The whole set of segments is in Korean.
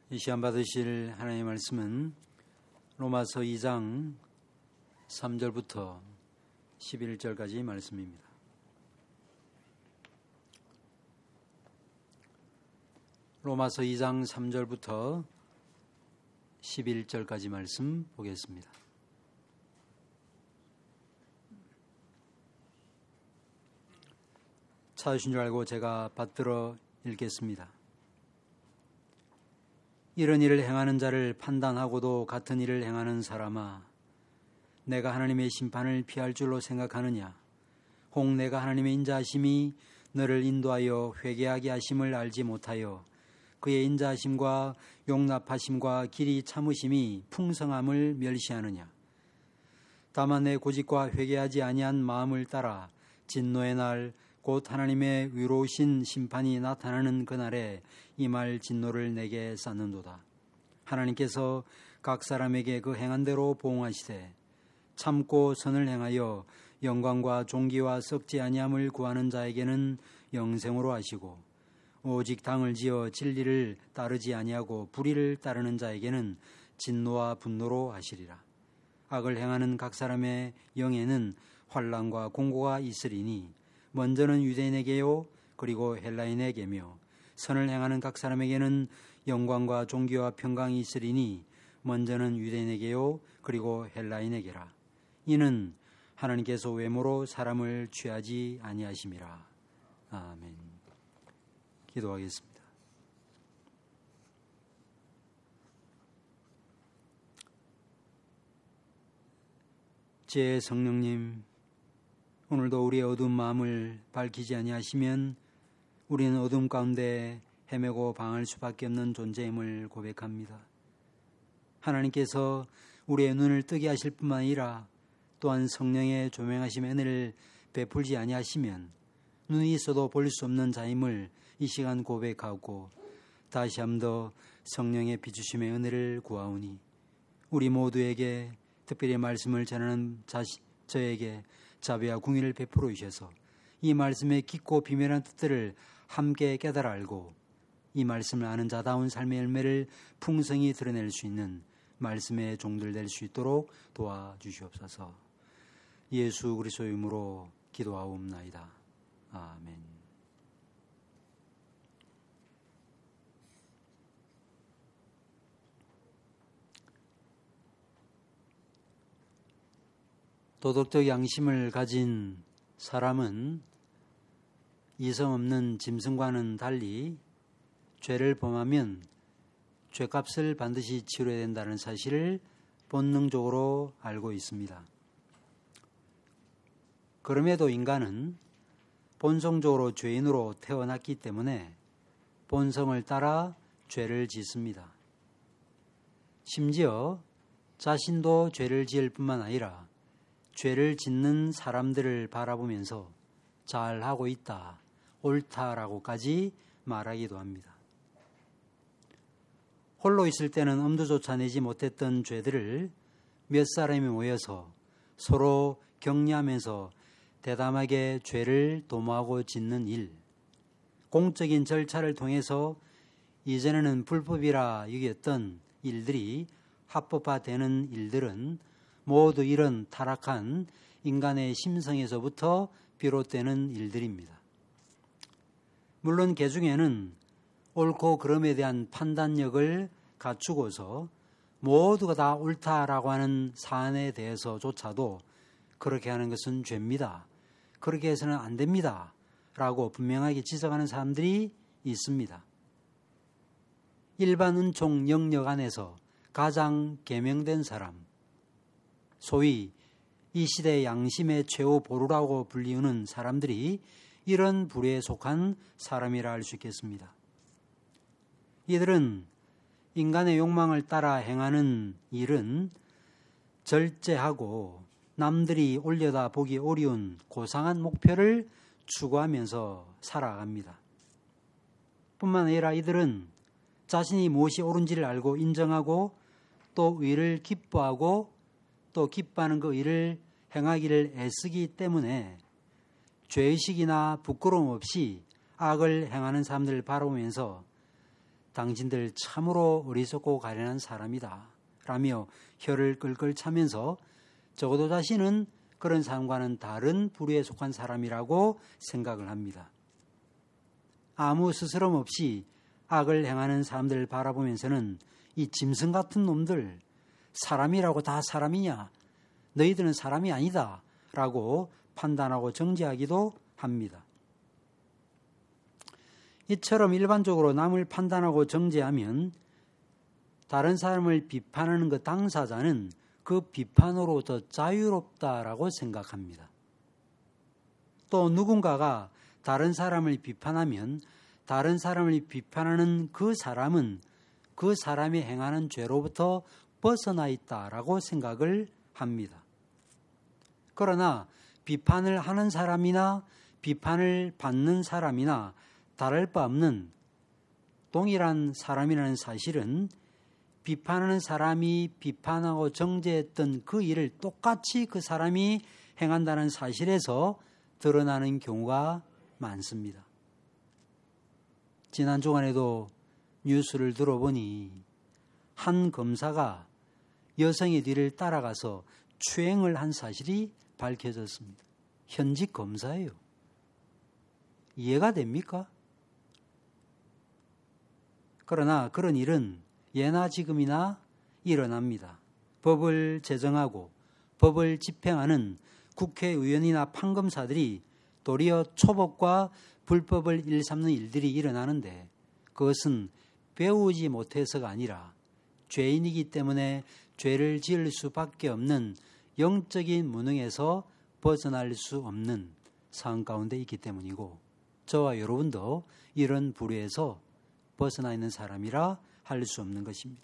이 시간 받으실 하나님의 말씀은 로마서 2장 3절부터 11절까지 말씀입니다. 로마서 2장 3절부터 11절까지 말씀 보겠습니다. 찾으신 줄 알고 제가 받들어 읽겠습니다. 이런 일을 행하는 자를 판단하고도 같은 일을 행하는 사람아, 내가 하나님의 심판을 피할 줄로 생각하느냐? 혹 내가 하나님의 인자하심이 너를 인도하여 회개하게 하심을 알지 못하여 그의 인자하심과 용납하심과 길이 참으심이 풍성함을 멸시하느냐? 다만 내 고집과 회개하지 아니한 마음을 따라 진노의 날 곧 하나님의 위로우신 심판이 나타나는 그날에 임할 진노를 내게 쌓는도다. 하나님께서 각 사람에게 그 행한 대로 보응하시되 참고 선을 행하여 영광과 존귀와 썩지 아니함을 구하는 자에게는 영생으로 하시고, 오직 당을 지어 진리를 따르지 아니하고 불의를 따르는 자에게는 진노와 분노로 하시리라. 악을 행하는 각 사람의 영에는 환난과 공고가 있으리니 먼저는 유대인에게요 그리고 헬라인에게며, 선을 행하는 각 사람에게는 영광과 존귀와 평강이 있으리니 먼저는 유대인에게요 그리고 헬라인에게라. 이는 하나님께서 외모로 사람을 취하지 아니하심이라. 아멘. 기도하겠습니다. 제 성령님, 오늘도 우리의 어두운 마음을 밝히지 아니하시면 우리는 어둠 가운데 헤매고 방할 수밖에 없는 존재임을 고백합니다. 하나님께서 우리의 눈을 뜨게 하실 뿐만 아니라 또한 성령의 조명하심의 은혜를 베풀지 아니하시면 눈이 있어도 볼 수 없는 자임을 이 시간 고백하고 다시 한 번 더 성령의 비추심의 은혜를 구하오니 우리 모두에게, 특별히 말씀을 전하는 저에게 자비와 궁의를 베풀어 주셔서 이 말씀의 깊고 비밀한 뜻들을 함께 깨달아 알고 이 말씀을 아는 자다운 삶의 열매를 풍성히 드러낼 수 있는 말씀의 종들 될 수 있도록 도와주시옵소서. 예수 그리스도의 이름으로 기도하옵나이다. 아멘. 도덕적 양심을 가진 사람은 이성 없는 짐승과는 달리 죄를 범하면 죄값을 반드시 치러야 된다는 사실을 본능적으로 알고 있습니다. 그럼에도 인간은 본성적으로 죄인으로 태어났기 때문에 본성을 따라 죄를 짓습니다. 심지어 자신도 죄를 지을 뿐만 아니라 죄를 짓는 사람들을 바라보면서 잘하고 있다, 옳다라고까지 말하기도 합니다. 홀로 있을 때는 엄두조차 내지 못했던 죄들을 몇 사람이 모여서 서로 격려하면서 대담하게 죄를 도모하고 짓는 일, 공적인 절차를 통해서 이전에는 불법이라 여겼던 일들이 합법화되는 일들은 모두 이런 타락한 인간의 심성에서부터 비롯되는 일들입니다. 물론 개 중에는 옳고 그름에 대한 판단력을 갖추고서 모두가 다 옳다라고 하는 사안에 대해서조차도 그렇게 하는 것은 죄입니다, 그렇게 해서는 안 됩니다 라고 분명하게 지적하는 사람들이 있습니다. 일반 은총 영역 안에서 가장 계명된 사람, 소위 이 시대의 양심의 최후 보루라고 불리우는 사람들이 이런 부류에 속한 사람이라 할 수 있겠습니다. 이들은 인간의 욕망을 따라 행하는 일은 절제하고 남들이 올려다 보기 어려운 고상한 목표를 추구하면서 살아갑니다. 뿐만 아니라 이들은 자신이 무엇이 옳은지를 알고 인정하고 또 의를 기뻐하고 또 기뻐하는 그 일을 행하기를 애쓰기 때문에 죄의식이나 부끄러움 없이 악을 행하는 사람들을 바라보면서 당신들 참으로 어리석고 가련한 사람이다 라며 혀를 끌끌 차면서 적어도 자신은 그런 사람과는 다른 부류에 속한 사람이라고 생각을 합니다. 아무 스스럼 없이 악을 행하는 사람들을 바라보면서는 이 짐승 같은 놈들, 사람이라고 다 사람이냐? 너희들은 사람이 아니다 라고 판단하고 정죄하기도 합니다. 이처럼 일반적으로 남을 판단하고 정죄하면 다른 사람을 비판하는 그 당사자는 그 비판으로 더 자유롭다라고 생각합니다. 또 누군가가 다른 사람을 비판하면 다른 사람을 비판하는 그 사람은 그 사람이 행하는 죄로부터 벗어나 있다라고 생각을 합니다. 그러나 비판을 하는 사람이나 비판을 받는 사람이나 다를 바 없는 동일한 사람이라는 사실은 비판하는 사람이 비판하고 정죄했던 그 일을 똑같이 그 사람이 행한다는 사실에서 드러나는 경우가 많습니다. 지난 주간에도 뉴스를 들어보니 한 검사가 여성의 뒤를 따라가서 추행을 한 사실이 밝혀졌습니다. 현직 검사예요. 이해가 됩니까? 그러나 그런 일은 예나 지금이나 일어납니다. 법을 제정하고 법을 집행하는 국회의원이나 판검사들이 도리어 초법과 불법을 일삼는 일들이 일어나는데 그것은 배우지 못해서가 아니라 죄인이기 때문에 죄를 지을 수밖에 없는 영적인 무능에서 벗어날 수 없는 상황 가운데 있기 때문이고 저와 여러분도 이런 부류에서 벗어나 있는 사람이라 할 수 없는 것입니다.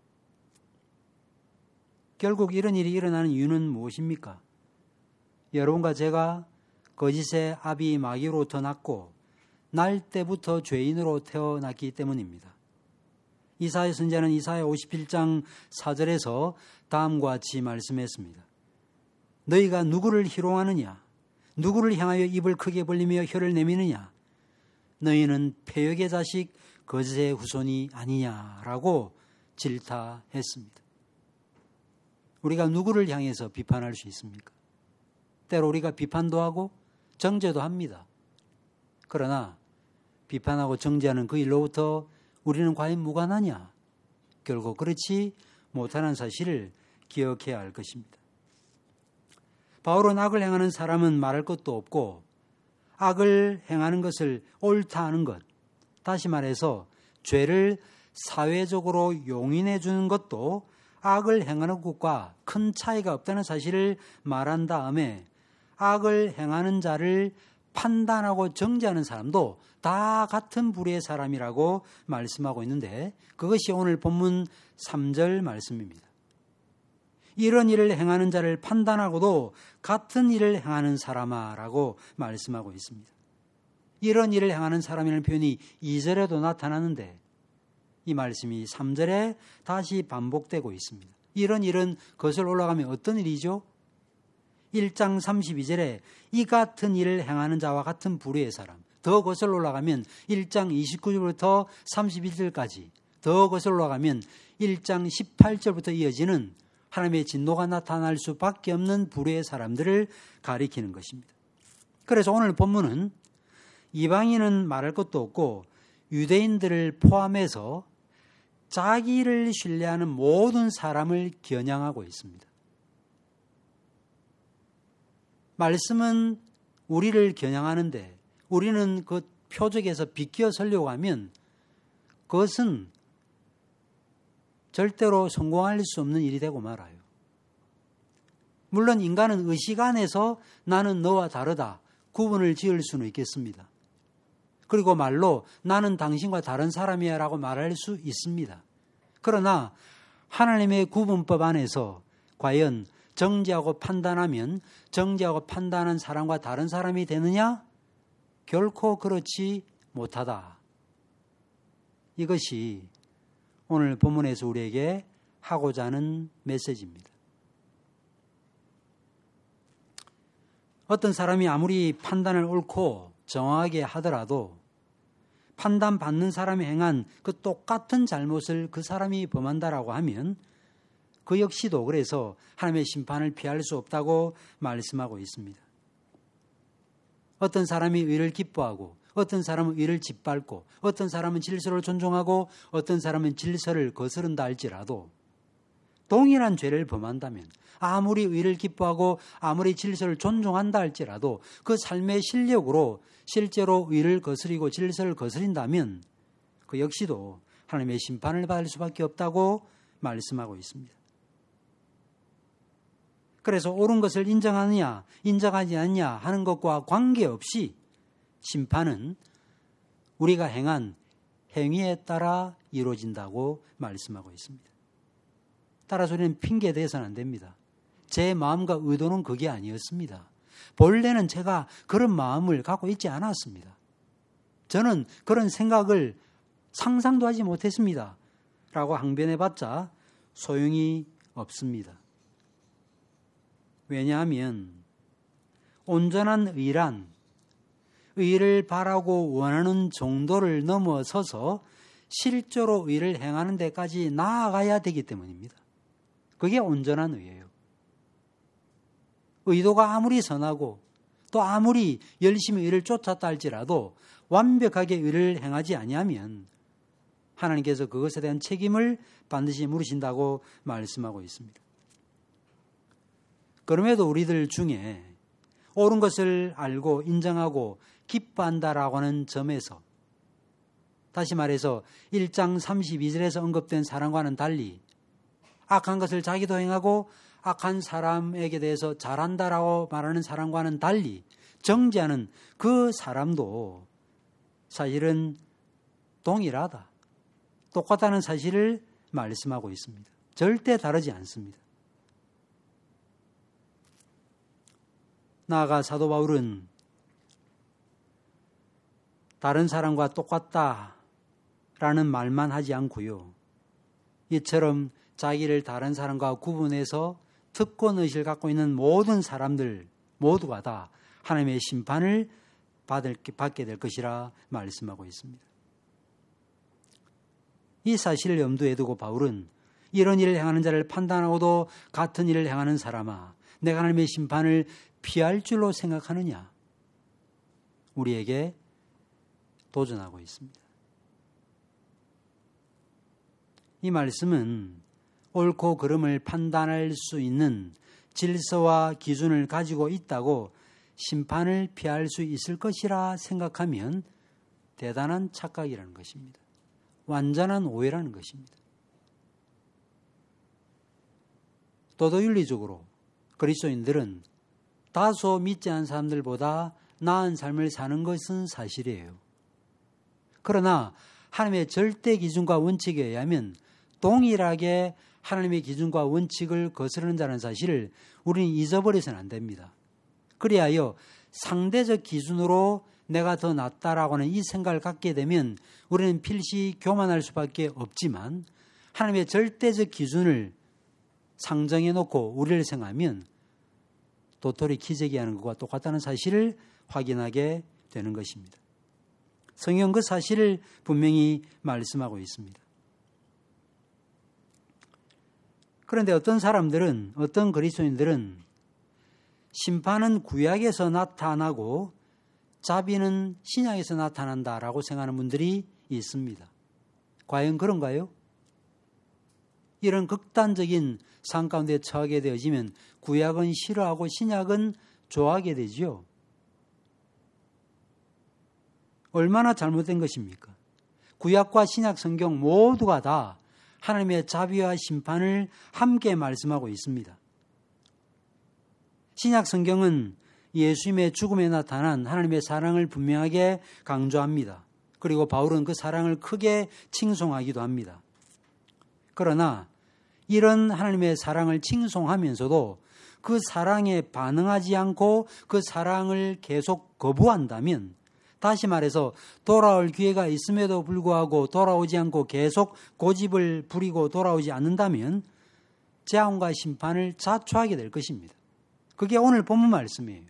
결국 이런 일이 일어나는 이유는 무엇입니까? 여러분과 제가 거짓의 아비 마귀로부터 났고 날 때부터 죄인으로 태어났기 때문입니다. 이사야 선지자는 이사야 51장 4절에서 다음과 같이 말씀했습니다. 너희가 누구를 희롱하느냐? 누구를 향하여 입을 크게 벌리며 혀를 내미느냐? 너희는 패역의 자식 거짓의 후손이 아니냐라고 질타했습니다. 우리가 누구를 향해서 비판할 수 있습니까? 때로 우리가 비판도 하고 정죄도 합니다. 그러나 비판하고 정죄하는 그 일로부터 우리는 과연 무관하냐? 결국 그렇지 못하는 사실을 기억해야 할 것입니다. 바울은 악을 행하는 사람은 말할 것도 없고 악을 행하는 것을 옳다 하는 것, 다시 말해서 죄를 사회적으로 용인해 주는 것도 악을 행하는 것과 큰 차이가 없다는 사실을 말한 다음에 악을 행하는 자를 판단하고 정죄하는 사람도 다 같은 부류의 사람이라고 말씀하고 있는데 그것이 오늘 본문 3절 말씀입니다. 이런 일을 행하는 자를 판단하고도 같은 일을 행하는 사람아라고 말씀하고 있습니다. 이런 일을 행하는 사람이라는 표현이 2절에도 나타나는데 이 말씀이 3절에 다시 반복되고 있습니다. 이런 일은 거슬러 올라가면 어떤 일이죠? 1장 32절에 이 같은 일을 행하는 자와 같은 부류의 사람, 더 거슬러 올라가면 1장 29절부터 31절까지, 더 거슬러 올라가면 1장 18절부터 이어지는 하나님의 진노가 나타날 수밖에 없는 부류의 사람들을 가리키는 것입니다. 그래서 오늘 본문은 이방인은 말할 것도 없고 유대인들을 포함해서 자기를 신뢰하는 모든 사람을 겨냥하고 있습니다. 말씀은 우리를 겨냥하는데 우리는 그 표적에서 비껴 서려고 하면 그것은 절대로 성공할 수 없는 일이 되고 말아요. 물론 인간은 의식 안에서 나는 너와 다르다 구분을 지을 수는 있겠습니다. 그리고 말로 나는 당신과 다른 사람이야 라고 말할 수 있습니다. 그러나 하나님의 구분법 안에서 과연 정죄하고 판단하면 정죄하고 판단한 사람과 다른 사람이 되느냐? 결코 그렇지 못하다. 이것이 오늘 본문에서 우리에게 하고자 하는 메시지입니다. 어떤 사람이 아무리 판단을 옳고 정확하게 하더라도 판단받는 사람이 행한 그 똑같은 잘못을 그 사람이 범한다라고 하면 그 역시도 그래서 하나님의 심판을 피할 수 없다고 말씀하고 있습니다. 어떤 사람이 의를 기뻐하고 어떤 사람은 의를 짓밟고 어떤 사람은 질서를 존중하고 어떤 사람은 질서를 거스른다 할지라도 동일한 죄를 범한다면 아무리 의를 기뻐하고 아무리 질서를 존중한다 할지라도 그 삶의 실력으로 실제로 의를 거스리고 질서를 거스린다면 그 역시도 하나님의 심판을 받을 수밖에 없다고 말씀하고 있습니다. 그래서 옳은 것을 인정하느냐 인정하지 않느냐 하는 것과 관계없이 심판은 우리가 행한 행위에 따라 이루어진다고 말씀하고 있습니다. 따라서 우리는 핑계에 대해서는 안 됩니다. 제 마음과 의도는 그게 아니었습니다. 본래는 제가 그런 마음을 갖고 있지 않았습니다. 저는 그런 생각을 상상도 하지 못했습니다. 라고 항변해봤자 소용이 없습니다. 왜냐하면 온전한 의란 의를 바라고 원하는 정도를 넘어서서 실제로 의를 행하는 데까지 나아가야 되기 때문입니다. 그게 온전한 의예요. 의도가 아무리 선하고 또 아무리 열심히 의를 쫓았다 할지라도 완벽하게 의를 행하지 아니하면 하나님께서 그것에 대한 책임을 반드시 물으신다고 말씀하고 있습니다. 그럼에도 우리들 중에 옳은 것을 알고 인정하고 기뻐한다라고 하는 점에서 다시 말해서 1장 32절에서 언급된 사람과는 달리 악한 것을 자기도 행하고 악한 사람에게 대해서 잘한다라고 말하는 사람과는 달리 정죄하는 그 사람도 사실은 동일하다. 똑같다는 사실을 말씀하고 있습니다. 절대 다르지 않습니다. 나아가 사도 바울은 다른 사람과 똑같다라는 말만 하지 않고요. 이처럼 자기를 다른 사람과 구분해서 특권의식을 갖고 있는 모든 사람들 모두가 다 하나님의 심판을 받게 될 것이라 말씀하고 있습니다. 이 사실을 염두에 두고 바울은 이런 일을 행하는 자를 판단하고도 같은 일을 행하는 사람아 내가 하나님의 심판을 피할 줄로 생각하느냐 우리에게 도전하고 있습니다. 이 말씀은 옳고 그름을 판단할 수 있는 질서와 기준을 가지고 있다고 심판을 피할 수 있을 것이라 생각하면 대단한 착각이라는 것입니다. 완전한 오해라는 것입니다. 도덕윤리적으로 그리스도인들은 다소 믿지 않은 사람들보다 나은 삶을 사는 것은 사실이에요. 그러나 하나님의 절대 기준과 원칙에 의하면 동일하게 하나님의 기준과 원칙을 거스르는 자라는 사실을 우리는 잊어버려서는 안 됩니다. 그리하여 상대적 기준으로 내가 더 낫다라고 하는 이 생각을 갖게 되면 우리는 필시 교만할 수밖에 없지만 하나님의 절대적 기준을 상정해 놓고 우리를 생각하면 도토리 키재기 하는 것과 똑같다는 사실을 확인하게 되는 것입니다. 성경 그 사실을 분명히 말씀하고 있습니다. 그런데 어떤 사람들은, 어떤 그리스도인들은 심판은 구약에서 나타나고 자비는 신약에서 나타난다라고 생각하는 분들이 있습니다. 과연 그런가요? 이런 극단적인 상황 가운데 처하게 되어지면 구약은 싫어하고 신약은 좋아하게 되죠. 얼마나 잘못된 것입니까? 구약과 신약 성경 모두가 다 하나님의 자비와 심판을 함께 말씀하고 있습니다. 신약 성경은 예수님의 죽음에 나타난 하나님의 사랑을 분명하게 강조합니다. 그리고 바울은 그 사랑을 크게 칭송하기도 합니다. 그러나 이런 하나님의 사랑을 칭송하면서도 그 사랑에 반응하지 않고 그 사랑을 계속 거부한다면 다시 말해서 돌아올 기회가 있음에도 불구하고 돌아오지 않고 계속 고집을 부리고 돌아오지 않는다면 재앙과 심판을 자초하게 될 것입니다. 그게 오늘 본문 말씀이에요.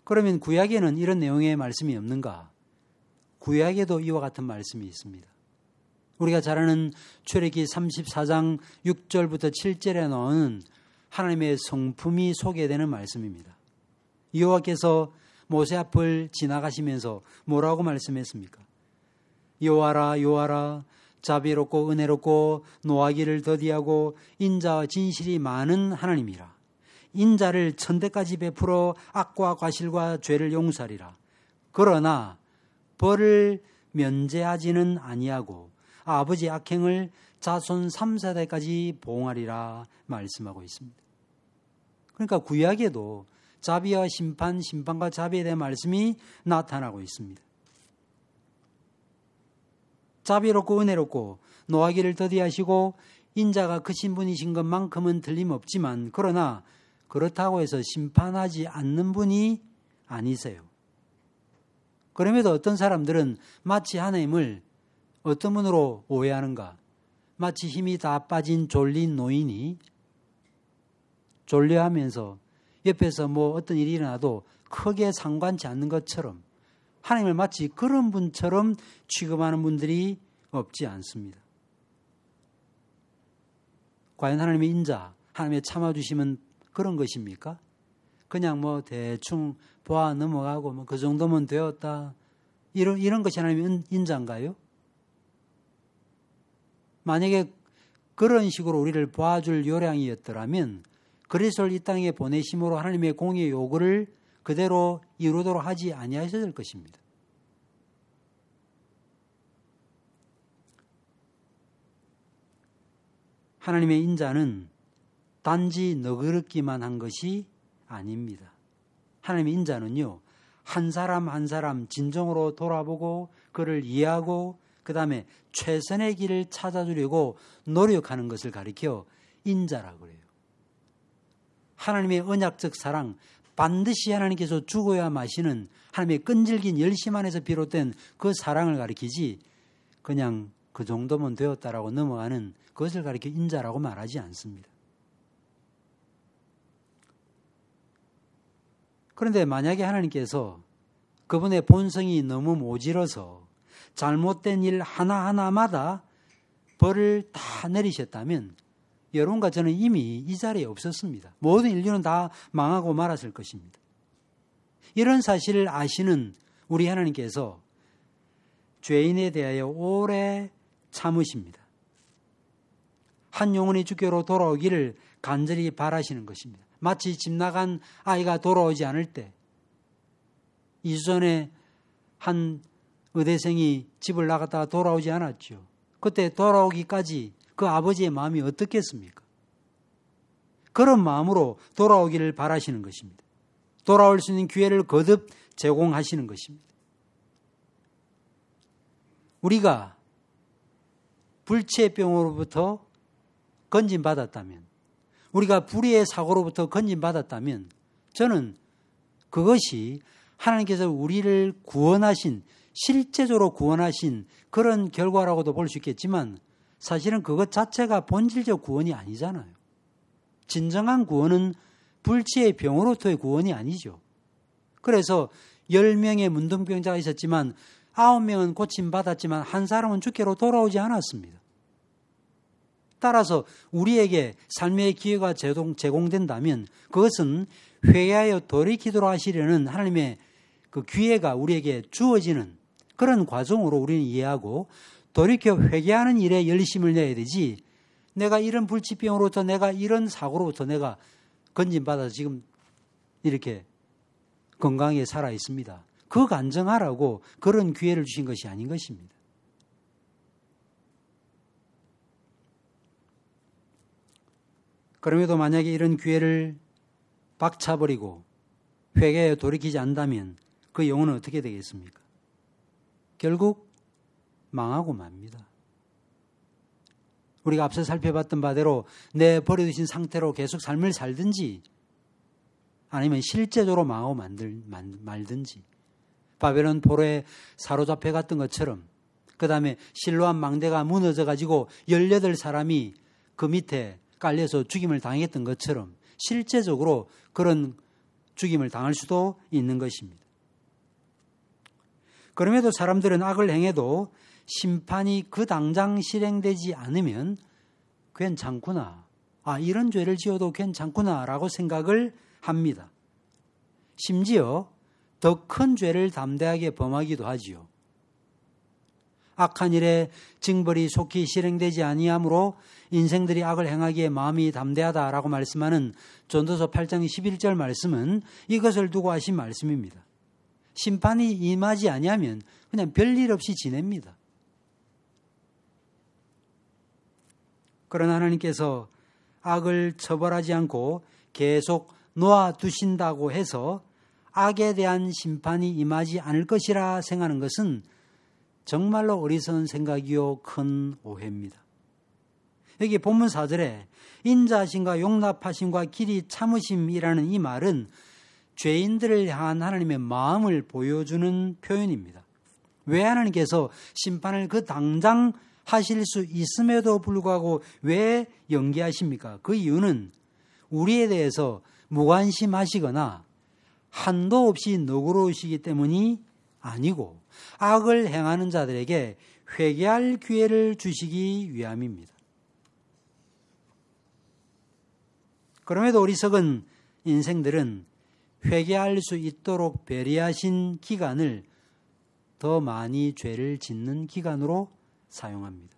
그러면 구약에는 이런 내용의 말씀이 없는가? 구약에도 이와 같은 말씀이 있습니다. 우리가 잘 아는 출애기 34장 6절부터 7절에 나오는 하나님의 성품이 소개되는 말씀입니다. 여호와께서 모세 앞을 지나가시면서 뭐라고 말씀했습니까? 여호와라 여호와라 자비롭고 은혜롭고 노하기를 더디하고 인자와 진실이 많은 하나님이라. 인자를 천대까지 베풀어 악과 과실과 죄를 용서하리라. 그러나 벌을 면제하지는 아니하고 아버지 악행을 자손 3세대까지 보응하리라 말씀하고 있습니다. 그러니까 구약에도 자비와 심판, 심판과 자비에 대한 말씀이 나타나고 있습니다. 자비롭고 은혜롭고 노하기를 더디하시고 인자가 크신 분이신 것만큼은 틀림없지만 그러나 그렇다고 해서 심판하지 않는 분이 아니세요. 그럼에도 어떤 사람들은 마치 하나님을 어떤 분으로 오해하는가? 마치 힘이 다 빠진 졸린 노인이 졸려하면서 옆에서 뭐 어떤 일이 일어나도 크게 상관치 않는 것처럼 하나님을 마치 그런 분처럼 취급하는 분들이 없지 않습니다. 과연 하나님의 인자, 하나님의 참아주심은 그런 것입니까? 그냥 뭐 대충 보아 넘어가고 뭐 그 정도면 되었다. 이런 것이 하나님의 인자인가요? 만약에 그런 식으로 우리를 봐줄 요량이었더라면 그리스도를 이 땅에 보내심으로 하나님의 공의 요구를 그대로 이루도록 하지 아니하셔야 될 것입니다. 하나님의 인자는 단지 너그럽기만 한 것이 아닙니다. 하나님의 인자는요, 한 사람 한 사람 진정으로 돌아보고 그를 이해하고 그 다음에 최선의 길을 찾아주려고 노력하는 것을 가리켜 인자라고 그래요. 하나님의 언약적 사랑, 반드시 하나님께서 주고야 마시는 하나님의 끈질긴 열심 안에서 비롯된 그 사랑을 가리키지 그냥 그 정도면 되었다라고 넘어가는 그것을 가리켜 인자라고 말하지 않습니다. 그런데 만약에 하나님께서 그분의 본성이 너무 모질어서 잘못된 일 하나하나마다 벌을 다 내리셨다면 여러분과 저는 이미 이 자리에 없었습니다. 모든 인류는 다 망하고 말았을 것입니다. 이런 사실을 아시는 우리 하나님께서 죄인에 대하여 오래 참으십니다. 한 영혼이 주께로 돌아오기를 간절히 바라시는 것입니다. 마치 집 나간 아이가 돌아오지 않을 때 2주 전에 한 의대생이 집을 나갔다가 돌아오지 않았죠. 그때 돌아오기까지 그 아버지의 마음이 어떻겠습니까? 그런 마음으로 돌아오기를 바라시는 것입니다. 돌아올 수 있는 기회를 거듭 제공하시는 것입니다. 우리가 불치병으로부터 건진받았다면, 우리가 불의의 사고로부터 건진받았다면 저는 그것이 하나님께서 우리를 구원하신, 실제적으로 구원하신 그런 결과라고도 볼 수 있겠지만 사실은 그것 자체가 본질적 구원이 아니잖아요. 진정한 구원은 불치의 병으로부터의 구원이 아니죠. 그래서 10명의 문둥병자가 있었지만 9명은 고침받았지만 한 사람은 주께로 돌아오지 않았습니다. 따라서 우리에게 삶의 기회가 제공된다면 그것은 회개하여 돌이키도록 하시려는 하나님의 그 기회가 우리에게 주어지는 그런 과정으로 우리는 이해하고 돌이켜 회개하는 일에 열심을 내야 되지, 내가 이런 불치병으로부터 내가 이런 사고로부터 내가 건진받아서 지금 이렇게 건강하게 살아 있습니다. 그 간증하라고 그런 기회를 주신 것이 아닌 것입니다. 그럼에도 만약에 이런 기회를 박차버리고 회개에 돌이키지 않는다면 그 영혼은 어떻게 되겠습니까? 결국 망하고 맙니다. 우리가 앞서 살펴봤던 바대로 내 버려두신 상태로 계속 삶을 살든지 아니면 실제적으로 망하고 말든지, 바벨론 포로에 사로잡혀 갔던 것처럼 그 다음에 실로암 망대가 무너져 가지고 18사람이 그 밑에 깔려서 죽임을 당했던 것처럼 실제적으로 그런 죽임을 당할 수도 있는 것입니다. 그럼에도 사람들은 악을 행해도 심판이 그 당장 실행되지 않으면 괜찮구나. 이런 죄를 지어도 괜찮구나 라고 생각을 합니다. 심지어 더 큰 죄를 담대하게 범하기도 하지요. 악한 일에 징벌이 속히 실행되지 아니하므로 인생들이 악을 행하기에 마음이 담대하다라고 말씀하는 전도서 8장 11절 말씀은 이것을 두고 하신 말씀입니다. 심판이 임하지 아니하면 그냥 별일 없이 지냅니다. 그러나 하나님께서 악을 처벌하지 않고 계속 놓아두신다고 해서 악에 대한 심판이 임하지 않을 것이라 생각하는 것은 정말로 어리석은 생각이요 큰 오해입니다. 여기 본문 4절에 인자하심과 용납하심과 길이 참으심이라는 이 말은 죄인들을 향한 하나님의 마음을 보여주는 표현입니다. 왜 하나님께서 심판을 그 당장 하실 수 있음에도 불구하고 왜 연기하십니까? 그 이유는 우리에 대해서 무관심하시거나 한도 없이 너그러우시기 때문이 아니고 악을 행하는 자들에게 회개할 기회를 주시기 위함입니다. 그럼에도 어리석은 인생들은 회개할 수 있도록 배려하신 기간을 더 많이 죄를 짓는 기간으로 사용합니다.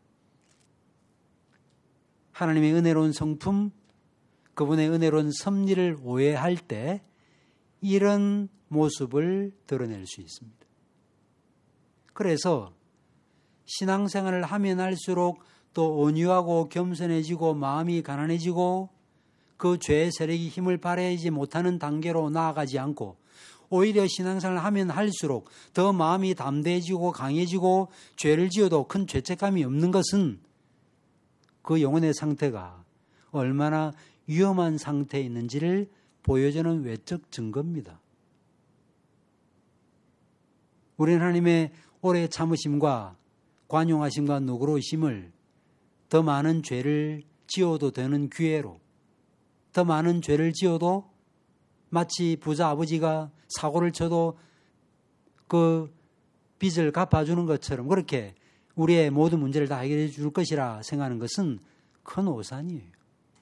하나님의 은혜로운 성품, 그분의 은혜로운 섭리를 오해할 때 이런 모습을 드러낼 수 있습니다. 그래서 신앙생활을 하면 할수록 또 온유하고 겸손해지고 마음이 가난해지고 그 죄의 세력이 힘을 발휘하지 못하는 단계로 나아가지 않고 오히려 신앙생활을 하면 할수록 더 마음이 담대해지고 강해지고 죄를 지어도 큰 죄책감이 없는 것은 그 영혼의 상태가 얼마나 위험한 상태에 있는지를 보여주는 외적 증거입니다. 우리는 하나님의 오래 참으심과 관용하심과 너그러우심을 더 많은 죄를 지어도 되는 기회로, 더 많은 죄를 지어도 마치 부자 아버지가 사고를 쳐도 그 빚을 갚아주는 것처럼 그렇게 우리의 모든 문제를 다 해결해 줄 것이라 생각하는 것은 큰 오산이에요.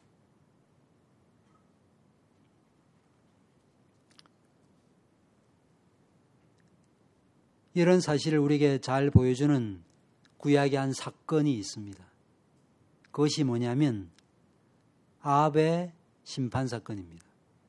이런 사실을 우리에게 잘 보여주는 구약의 한 사건이 있습니다. 그것이 뭐냐면 아합의 심판 사건입니다.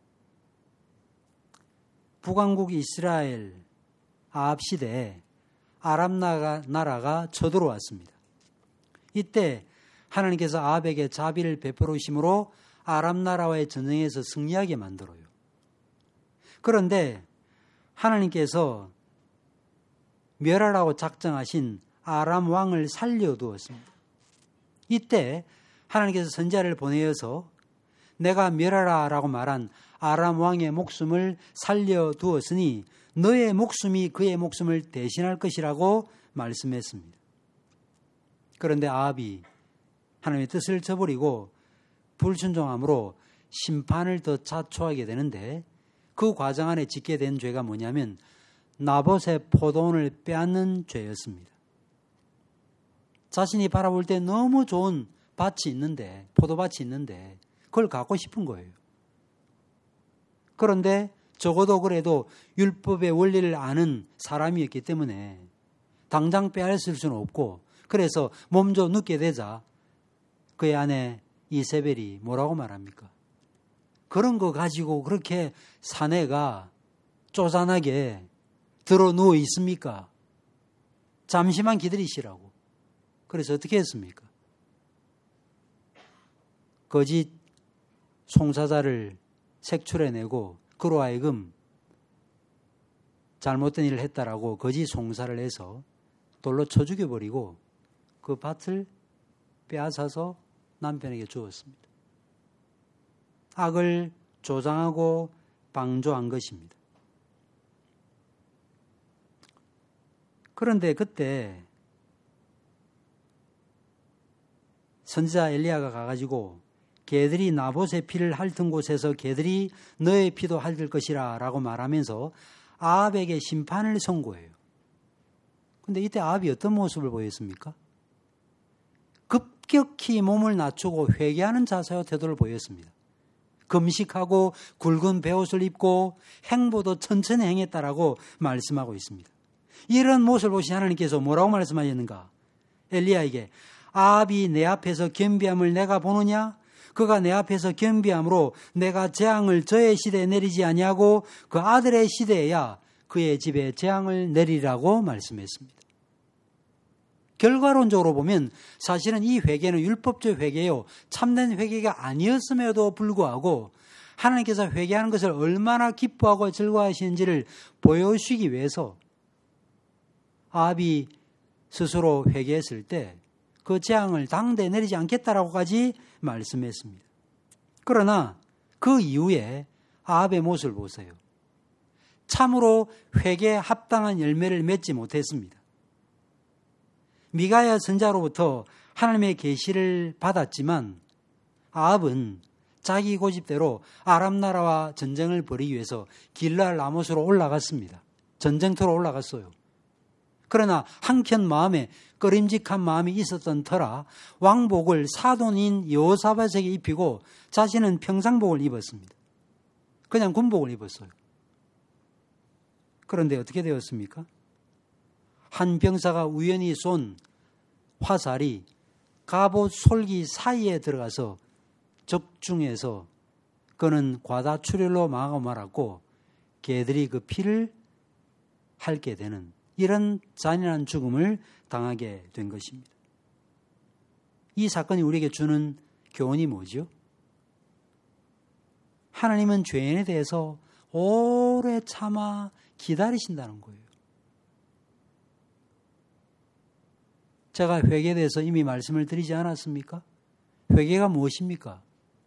북왕국 이스라엘 아합 시대에 아람 나라가 쳐들어왔습니다. 이때 하나님께서 아합에게 자비를 베풀으심으로 아람 나라와의 전쟁에서 승리하게 만들어요. 그런데 하나님께서 멸하라고 작정하신 아람 왕을 살려두었습니다. 이때 하나님께서 선지자를 보내어서 내가 멸하라라고 말한 아람 왕의 목숨을 살려두었으니 너의 목숨이 그의 목숨을 대신할 것이라고 말씀했습니다. 그런데 아합이 하나님의 뜻을 저버리고 불순종함으로 심판을 더 자초하게 되는데 그 과정 안에 짓게 된 죄가 뭐냐면 나봇의 포도원을 빼앗는 죄였습니다. 자신이 바라볼 때 너무 좋은 밭이 있는데, 포도밭이 있는데 그걸 갖고 싶은 거예요. 그런데 적어도 그래도 율법의 원리를 아는 사람이었기 때문에 당장 빼앗을 수는 없고 그래서 몸져 눕게 되자 그의 아내 이세벨이 뭐라고 말합니까? 그런 거 가지고 그렇게 사내가 쪼잔하게 들어 누워 있습니까? 잠시만 기다리시라고. 그래서 어떻게 했습니까? 거짓 송사자를 색출해내고 그로 하여금 잘못된 일을 했다라고 거짓 송사를 해서 돌로 쳐 죽여버리고 그 밭을 빼앗아서 남편에게 주었습니다. 악을 조장하고 방조한 것입니다. 그런데 그때 선지자 엘리야가 가가지고 개들이 나봇의 피를 핥은 곳에서 개들이 너의 피도 핥을 것이라 라고 말하면서 아합에게 심판을 선고해요. 근데 이때 아합이 어떤 모습을 보였습니까? 급격히 몸을 낮추고 회개하는 자세와 태도를 보였습니다. 금식하고 굵은 베옷을 입고 행보도 천천히 행했다라고 말씀하고 있습니다. 이런 모습을 보신 하나님께서 뭐라고 말씀하셨는가? 엘리야에게 아합이 내 앞에서 겸비함을 내가 보느냐? 그가 내 앞에서 겸비함으로 내가 재앙을 저의 시대에 내리지 아니하고 그 아들의 시대에야 그의 집에 재앙을 내리라고 말씀했습니다. 결과론적으로 보면 사실은 이 회개는 율법적 회개요, 참된 회개가 아니었음에도 불구하고 하나님께서 회개하는 것을 얼마나 기뻐하고 즐거워하시는지를 보여주시기 위해서 아합이 스스로 회개했을 때 그 재앙을 당대에 내리지 않겠다라고까지 말씀했습니다. 그러나 그 이후에 아합의 모습을 보세요. 참으로 회개에 합당한 열매를 맺지 못했습니다. 미가야 선자로부터 하나님의 계시를 받았지만 아합은 자기 고집대로 아람 나라와 전쟁을 벌이기 위해서 길르앗 라못으로 올라갔습니다. 전쟁터로 올라갔어요. 그러나 한켠 마음에 꺼림직한 마음이 있었던 터라 왕복을 사돈인 여호사밧에게 입히고 자신은 평상복을 입었습니다. 그냥 군복을 입었어요. 그런데 어떻게 되었습니까? 한 병사가 우연히 쏜 화살이 갑옷 솔기 사이에 들어가서 적중해서 그는 과다출혈로 망하고 말았고 개들이 그 피를 핥게 되는 이런 잔인한 죽음을 당하게 된 것입니다. 이 사건이 우리에게 주는 교훈이 뭐죠? 하나님은 죄인에 대해서 오래 참아 기다리신다는 거예요. 제가 회개에 대해서 이미 말씀을 드리지 않았습니까? 회개가 무엇입니까?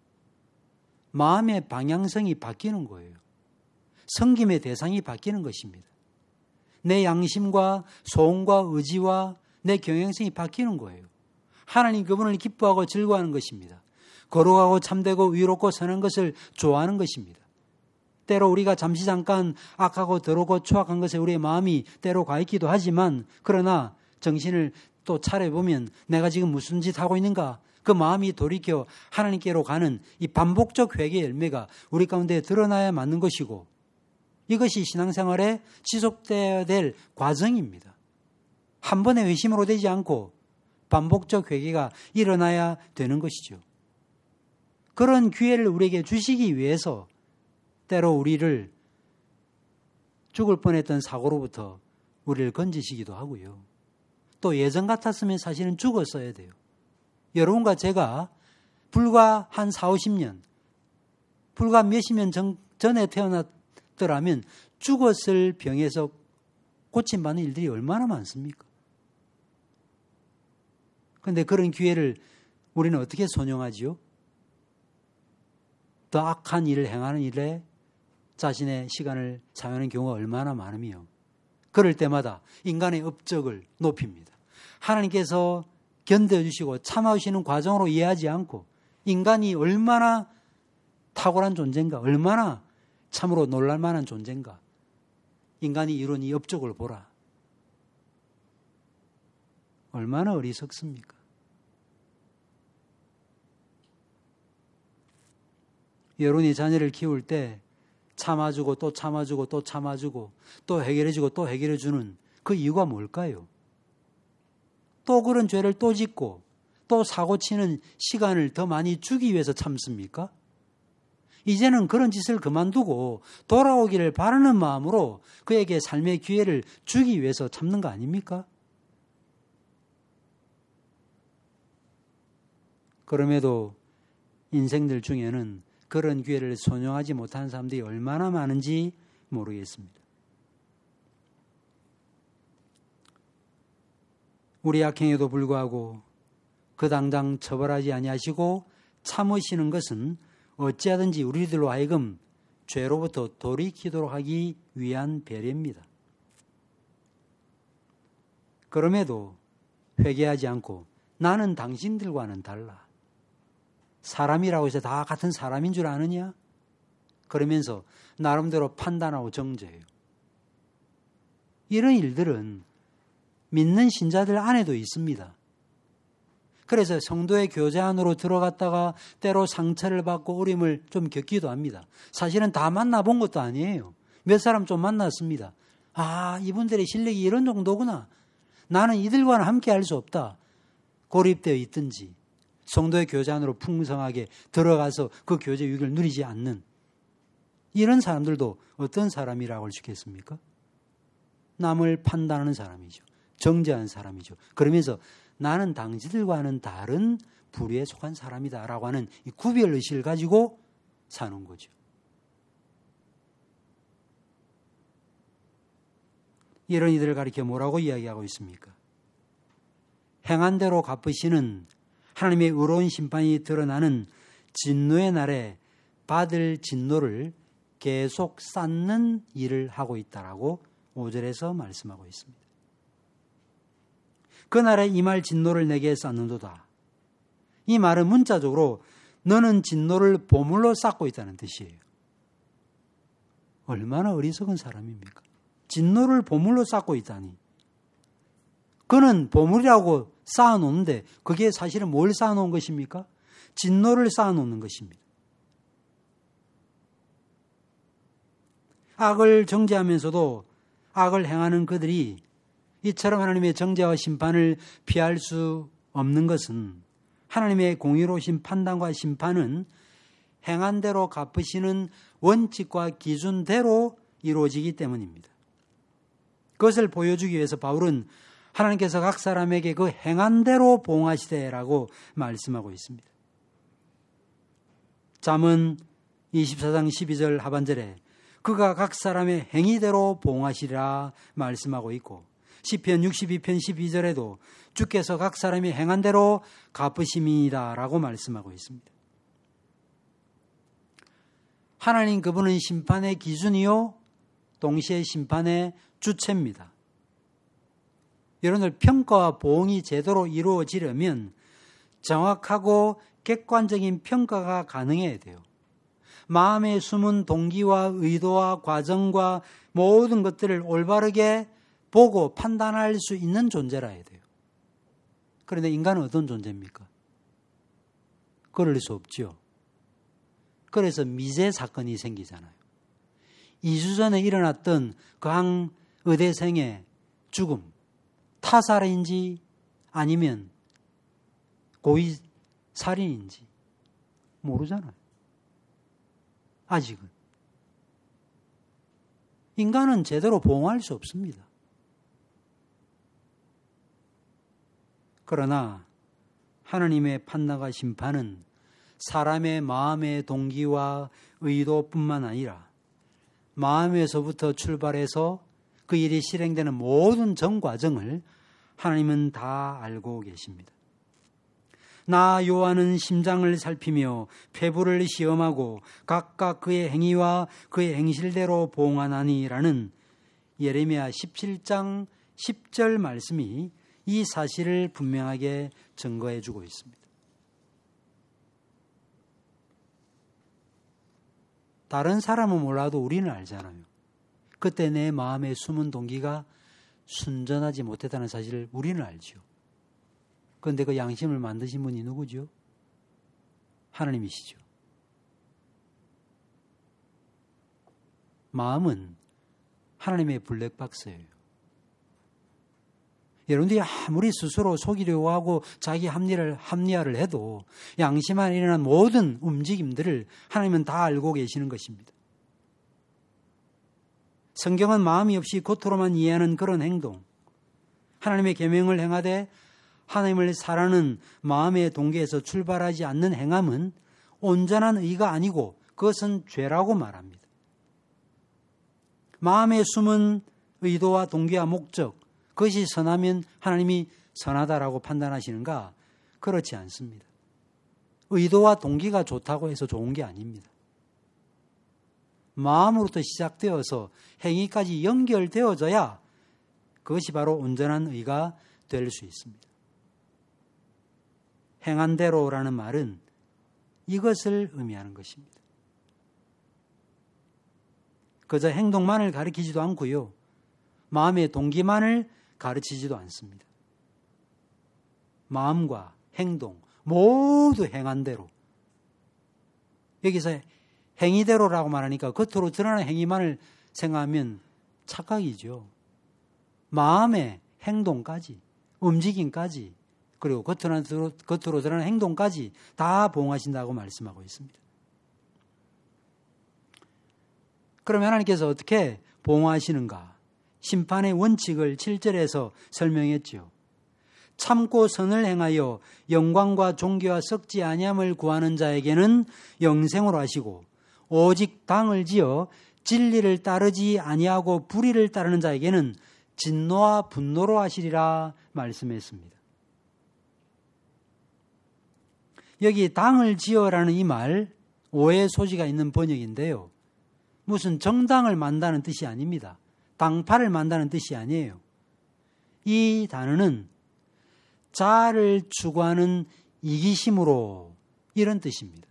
마음의 방향성이 바뀌는 거예요. 섬김의 대상이 바뀌는 것입니다. 내 양심과 소원과 의지와 내 경향성이 바뀌는 거예요. 하나님 그분을 기뻐하고 즐거워하는 것입니다. 거룩하고 참되고 의롭고 선한 것을 좋아하는 것입니다. 때로 우리가 잠시 잠깐 악하고 더럽고 추악한 것에 우리의 마음이 때로 가 있기도 하지만 그러나 정신을 또 차려보면 내가 지금 무슨 짓 하고 있는가? 그 마음이 돌이켜 하나님께로 가는 이 반복적 회개의 열매가 우리 가운데 드러나야 맞는 것이고 이것이 신앙생활에 지속되어야 될 과정입니다. 한 번의 회심으로 되지 않고 반복적 회개가 일어나야 되는 것이죠. 그런 기회를 우리에게 주시기 위해서 때로 우리를 죽을 뻔했던 사고로부터 우리를 건지시기도 하고요. 또 예전 같았으면 사실은 죽었어야 돼요. 여러분과 제가 불과 한 40-50년, 불과 몇십 년 전에 태어났더라면 죽었을 병에서 고침받는 일들이 얼마나 많습니까? 그런데 그런 기회를 우리는 어떻게 선용하지요? 더 악한 일을 행하는 일에 자신의 시간을 사용하는 경우가 얼마나 많으며 그럴 때마다 인간의 업적을 높입니다. 하나님께서 견뎌주시고 참아주시는 과정으로 이해하지 않고 인간이 얼마나 탁월한 존재인가, 얼마나 참으로 놀랄만한 존재인가, 인간이 이룬 이 업적을 보라. 얼마나 어리석습니까? 여러분이 자녀를 키울 때 참아주고 또 참아주고 또 참아주고 또 해결해주고 또 해결해주는 그 이유가 뭘까요? 또 그런 죄를 또 짓고 또 사고치는 시간을 더 많이 주기 위해서 참습니까? 이제는 그런 짓을 그만두고 돌아오기를 바라는 마음으로 그에게 삶의 기회를 주기 위해서 참는 거 아닙니까? 그럼에도 인생들 중에는 그런 기회를 선용하지 못한 사람들이 얼마나 많은지 모르겠습니다. 우리 악행에도 불구하고 그 당장 처벌하지 아니하시고 참으시는 것은 어찌하든지 우리들로 하여금 죄로부터 돌이키도록 하기 위한 배려입니다. 그럼에도 회개하지 않고 나는 당신들과는 달라. 사람이라고 해서 다 같은 사람인 줄 아느냐? 그러면서 나름대로 판단하고 정죄해요. 이런 일들은 믿는 신자들 안에도 있습니다. 그래서 성도의 교제 안으로 들어갔다가 때로 상처를 받고 어려움을 좀 겪기도 합니다. 사실은 다 만나본 것도 아니에요. 몇 사람 좀 만났습니다. 아, 이분들의 실력이 이런 정도구나. 나는 이들과는 함께 할 수 없다. 고립되어 있든지 성도의 교제 안으로 풍성하게 들어가서 그 교제 유익을 누리지 않는 이런 사람들도 어떤 사람이라고 할 수 있겠습니까? 남을 판단하는 사람이죠. 정죄하는 사람이죠. 그러면서 나는 당신들과는 다른 부류에 속한 사람이다라고 하는 이 구별의식을 가지고 사는 거죠. 이런 이들을 가리켜 뭐라고 이야기하고 있습니까? 행한 대로 갚으시는 하나님의 의로운 심판이 드러나는 진노의 날에 받을 진노를 계속 쌓는 일을 하고 있다라고 5절에서 말씀하고 있습니다. 그날에 임할 진노를 내게 쌓는도다. 이 말은 문자적으로 너는 진노를 보물로 쌓고 있다는 뜻이에요. 얼마나 어리석은 사람입니까? 진노를 보물로 쌓고 있다니. 그는 보물이라고 쌓아놓는데 그게 사실은 뭘 쌓아놓은 것입니까? 진노를 쌓아놓는 것입니다. 악을 정죄하면서도 악을 행하는 그들이 이처럼 하나님의 정죄와 심판을 피할 수 없는 것은 하나님의 공의로우신 판단과 심판은 행한 대로 갚으시는 원칙과 기준대로 이루어지기 때문입니다. 그것을 보여주기 위해서 바울은 하나님께서 각 사람에게 그 행한 대로 보응하시되라고 말씀하고 있습니다. 잠언 24장 12절 하반절에 그가 각 사람의 행위대로 보응하시리라 말씀하고 있고 시편 62편 12절에도 주께서 각 사람이 행한 대로 갚으심이다라고 말씀하고 있습니다. 하나님 그분은 심판의 기준이요 동시에 심판의 주체입니다. 여러분들 평가와 보응이 제대로 이루어지려면 정확하고 객관적인 평가가 가능해야 돼요. 마음에 숨은 동기와 의도와 과정과 모든 것들을 올바르게 보고 판단할 수 있는 존재라 해야 돼요. 그런데 인간은 어떤 존재입니까? 그럴 수 없죠. 그래서 미제 사건이 생기잖아요. 2주 전에 일어났던 그 한 의대생의 죽음, 타살인지 아니면 고의 살인인지 모르잖아요. 아직은. 인간은 제대로 보응할 수 없습니다. 그러나 하나님의 판단과 심판은 사람의 마음의 동기와 의도뿐만 아니라 마음에서부터 출발해서 그 일이 실행되는 모든 전 과정을 하나님은 다 알고 계십니다. 나 요한은 심장을 살피며 폐부를 시험하고 각각 그의 행위와 그의 행실대로 보응하나니라는 예레미야 17장 10절 말씀이 이 사실을 분명하게 증거해 주고 있습니다. 다른 사람은 몰라도 우리는 알잖아요. 그때 내 마음에 숨은 동기가 순전하지 못했다는 사실을 우리는 알죠. 그런데 그 양심을 만드신 분이 누구죠? 하나님이시죠. 마음은 하나님의 블랙박스예요. 여러분들이 아무리 스스로 속이려고 하고 자기 합리화를 해도 양심 안에 일어난 모든 움직임들을 하나님은 다 알고 계시는 것입니다. 성경은 마음이 없이 겉으로만 이해하는 그런 행동, 하나님의 계명을 행하되 하나님을 사랑하는 마음의 동기에서 출발하지 않는 행함은 온전한 의가 아니고 그것은 죄라고 말합니다. 마음에 숨은 의도와 동기와 목적, 그것이 선하면 하나님이 선하다라고 판단하시는가? 그렇지 않습니다. 의도와 동기가 좋다고 해서 좋은 게 아닙니다. 마음으로부터 시작되어서 행위까지 연결되어져야 그것이 바로 온전한 의가 될 수 있습니다. 행한 대로라는 말은 이것을 의미하는 것입니다. 그저 행동만을 가리키지도 않고요. 마음의 동기만을 가르치지도 않습니다. 마음과 행동 모두 행한 대로. 여기서 행위대로라고 말하니까 겉으로 드러나는 행위만을 생각하면 착각이죠. 마음의 행동까지, 움직임까지, 그리고 겉으로 드러나는 행동까지 다 보응하신다고 말씀하고 있습니다. 그러면 하나님께서 어떻게 보응하시는가? 심판의 원칙을 7절에서 설명했지요. 참고 선을 행하여 영광과 존귀와 썩지 아니함을 구하는 자에게는 영생으로 하시고 오직 당을 지어 진리를 따르지 아니하고 불의를 따르는 자에게는 진노와 분노로 하시리라 말씀했습니다. 여기 당을 지어라는 이 말 오해의 소지가 있는 번역인데요. 무슨 정당을 만다는 뜻이 아닙니다. 당파를 만다는 뜻이 아니에요. 이 단어는 자아를 추구하는 이기심으로 이런 뜻입니다.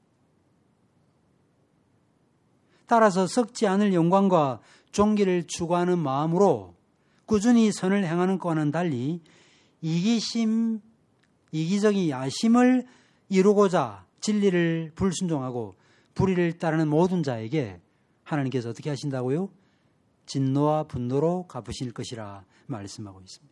따라서 썩지 않을 영광과 존귀를 추구하는 마음으로 꾸준히 선을 행하는 것과는 달리 이기심, 이기적인 야심을 이루고자 진리를 불순종하고 불의를 따르는 모든 자에게 하나님께서 어떻게 하신다고요? 진노와 분노로 갚으실 것이라 말씀하고 있습니다.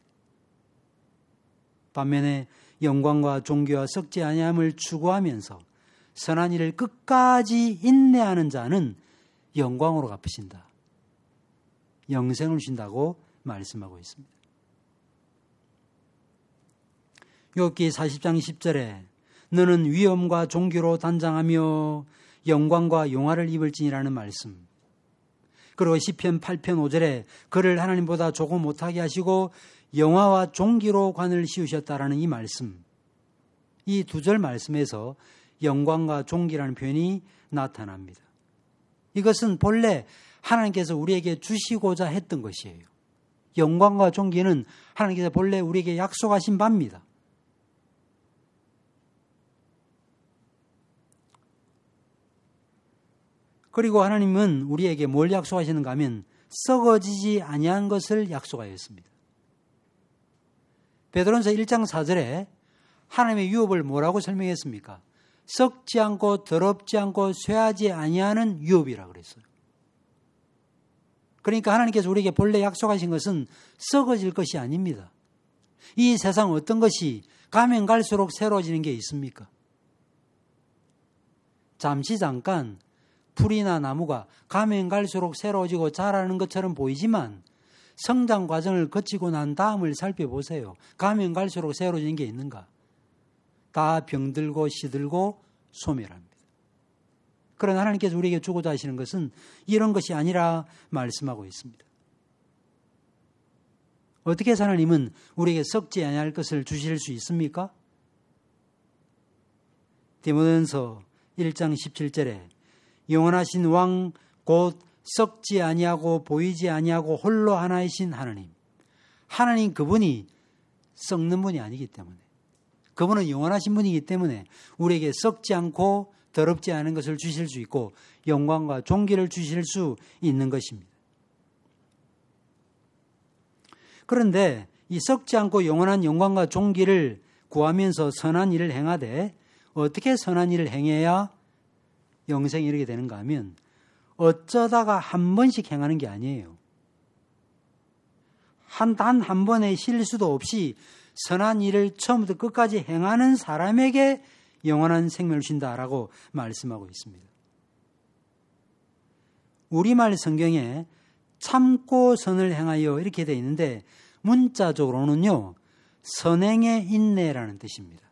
반면에 영광과 존귀와 썩지 아니함을 추구하면서 선한 일을 끝까지 인내하는 자는 영광으로 갚으신다. 영생을 주신다고 말씀하고 있습니다. 욥기 40장 10절에 너는 위엄과 존귀로 단장하며 영광과 용화를 입을지니라는 말씀. 그리고 시편 8편 5절에 그를 하나님보다 조금 못하게 하시고 영화와 존귀로 관을 씌우셨다라는 이 말씀. 이 두 절 말씀에서 영광과 존귀라는 표현이 나타납니다. 이것은 본래 하나님께서 우리에게 주시고자 했던 것이에요. 영광과 존귀는 하나님께서 본래 우리에게 약속하신 바입니다. 그리고 하나님은 우리에게 뭘 약속하시는가 하면 썩어지지 아니한 것을 약속하였습니다. 베드로전서 1장 4절에 하나님의 유업을 뭐라고 설명했습니까? 썩지 않고 더럽지 않고 쇠하지 아니하는 유업이라고 그랬어요. 그러니까 하나님께서 우리에게 본래 약속하신 것은 썩어질 것이 아닙니다. 이 세상 어떤 것이 가면 갈수록 새로워지는 게 있습니까? 잠깐 풀이나 나무가 가면 갈수록 새로워지고 자라는 것처럼 보이지만 성장 과정을 거치고 난 다음을 살펴보세요. 가면 갈수록 새로워지는 게 있는가? 다 병들고 시들고 소멸합니다. 그러나 하나님께서 우리에게 주고자 하시는 것은 이런 것이 아니라 말씀하고 있습니다. 어떻게 해서 하나님은 우리에게 썩지 아니할 것을 주실 수 있습니까? 디모데전서 1장 17절에 영원하신 왕 곧 썩지 아니하고 보이지 아니하고 홀로 하나이신 하나님. 하나님 그분이 썩는 분이 아니기 때문에, 그분은 영원하신 분이기 때문에 우리에게 썩지 않고 더럽지 않은 것을 주실 수 있고 영광과 존귀를 주실 수 있는 것입니다. 그런데 이 썩지 않고 영원한 영광과 존귀를 구하면서 선한 일을 행하되 어떻게 선한 일을 행해야 영생에 이르게 되는가 하면 어쩌다가 한 번씩 행하는 게 아니에요. 단 한 번의 실수도 없이 선한 일을 처음부터 끝까지 행하는 사람에게 영원한 생명을 주신다라고 말씀하고 있습니다. 우리말 성경에 참고 선을 행하여 이렇게 되어 있는데 문자적으로는요, 선행의 인내라는 뜻입니다.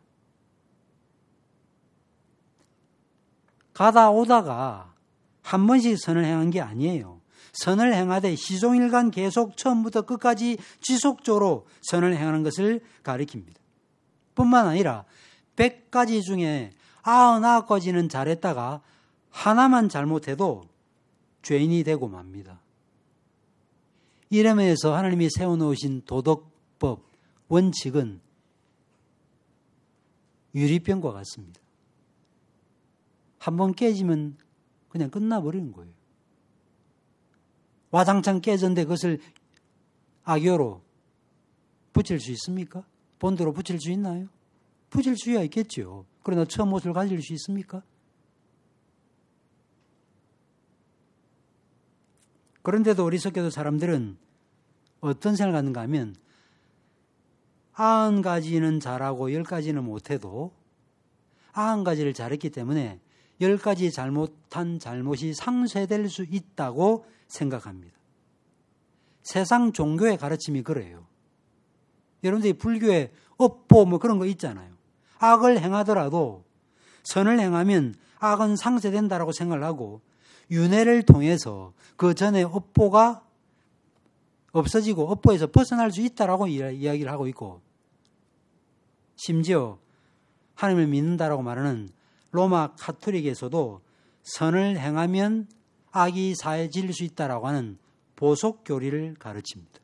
가다 오다가 한 번씩 선을 행한 게 아니에요. 선을 행하되 시종일관 계속 처음부터 끝까지 지속적으로 선을 행하는 것을 가리킵니다. 뿐만 아니라 100가지 중에 99가지는 잘했다가 하나만 잘못해도 죄인이 되고 맙니다. 이러면서 하나님이 세워놓으신 도덕법, 원칙은 유리병과 같습니다. 한번 깨지면 그냥 끝나버리는 거예요. 와장창 깨졌는데 그것을 악교로 붙일 수 있습니까? 본드로 붙일 수 있나요? 붙일 수야 있겠죠. 그러나 처음 옷을 가질 수 있습니까? 그런데도 어리석게도 사람들은 어떤 생각을 갖는가 하면 90가지는 잘하고 10가지는 못해도 90가지를 잘했기 때문에 10가지 잘못한 잘못이 상쇄될 수 있다고 생각합니다. 세상 종교의 가르침이 그래요. 여러분들이 불교에 업보 뭐 그런 거 있잖아요. 악을 행하더라도 선을 행하면 악은 상쇄된다라고 생각을 하고 윤회를 통해서 그 전에 업보가 없어지고 업보에서 벗어날 수 있다라고 이야기를 하고 있고, 심지어 하나님을 믿는다라고 말하는 로마 카톨릭에서도 선을 행하면 악이 사해질 수 있다라고 하는 보속 교리를 가르칩니다.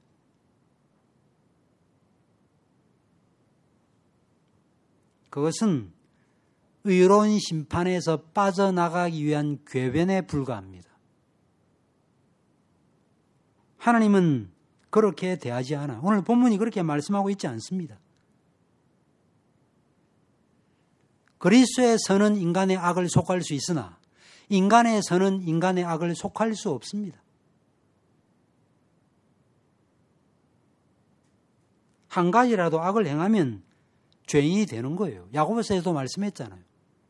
그것은 의로운 심판에서 빠져나가기 위한 궤변에 불과합니다. 하나님은 그렇게 대하지 않아. 오늘 본문이 그렇게 말씀하고 있지 않습니다. 그리스도의 선은 인간의 악을 속할 수 있으나 인간의 선은 인간의 악을 속할 수 없습니다. 한 가지라도 악을 행하면 죄인이 되는 거예요. 야고보서에도 말씀했잖아요.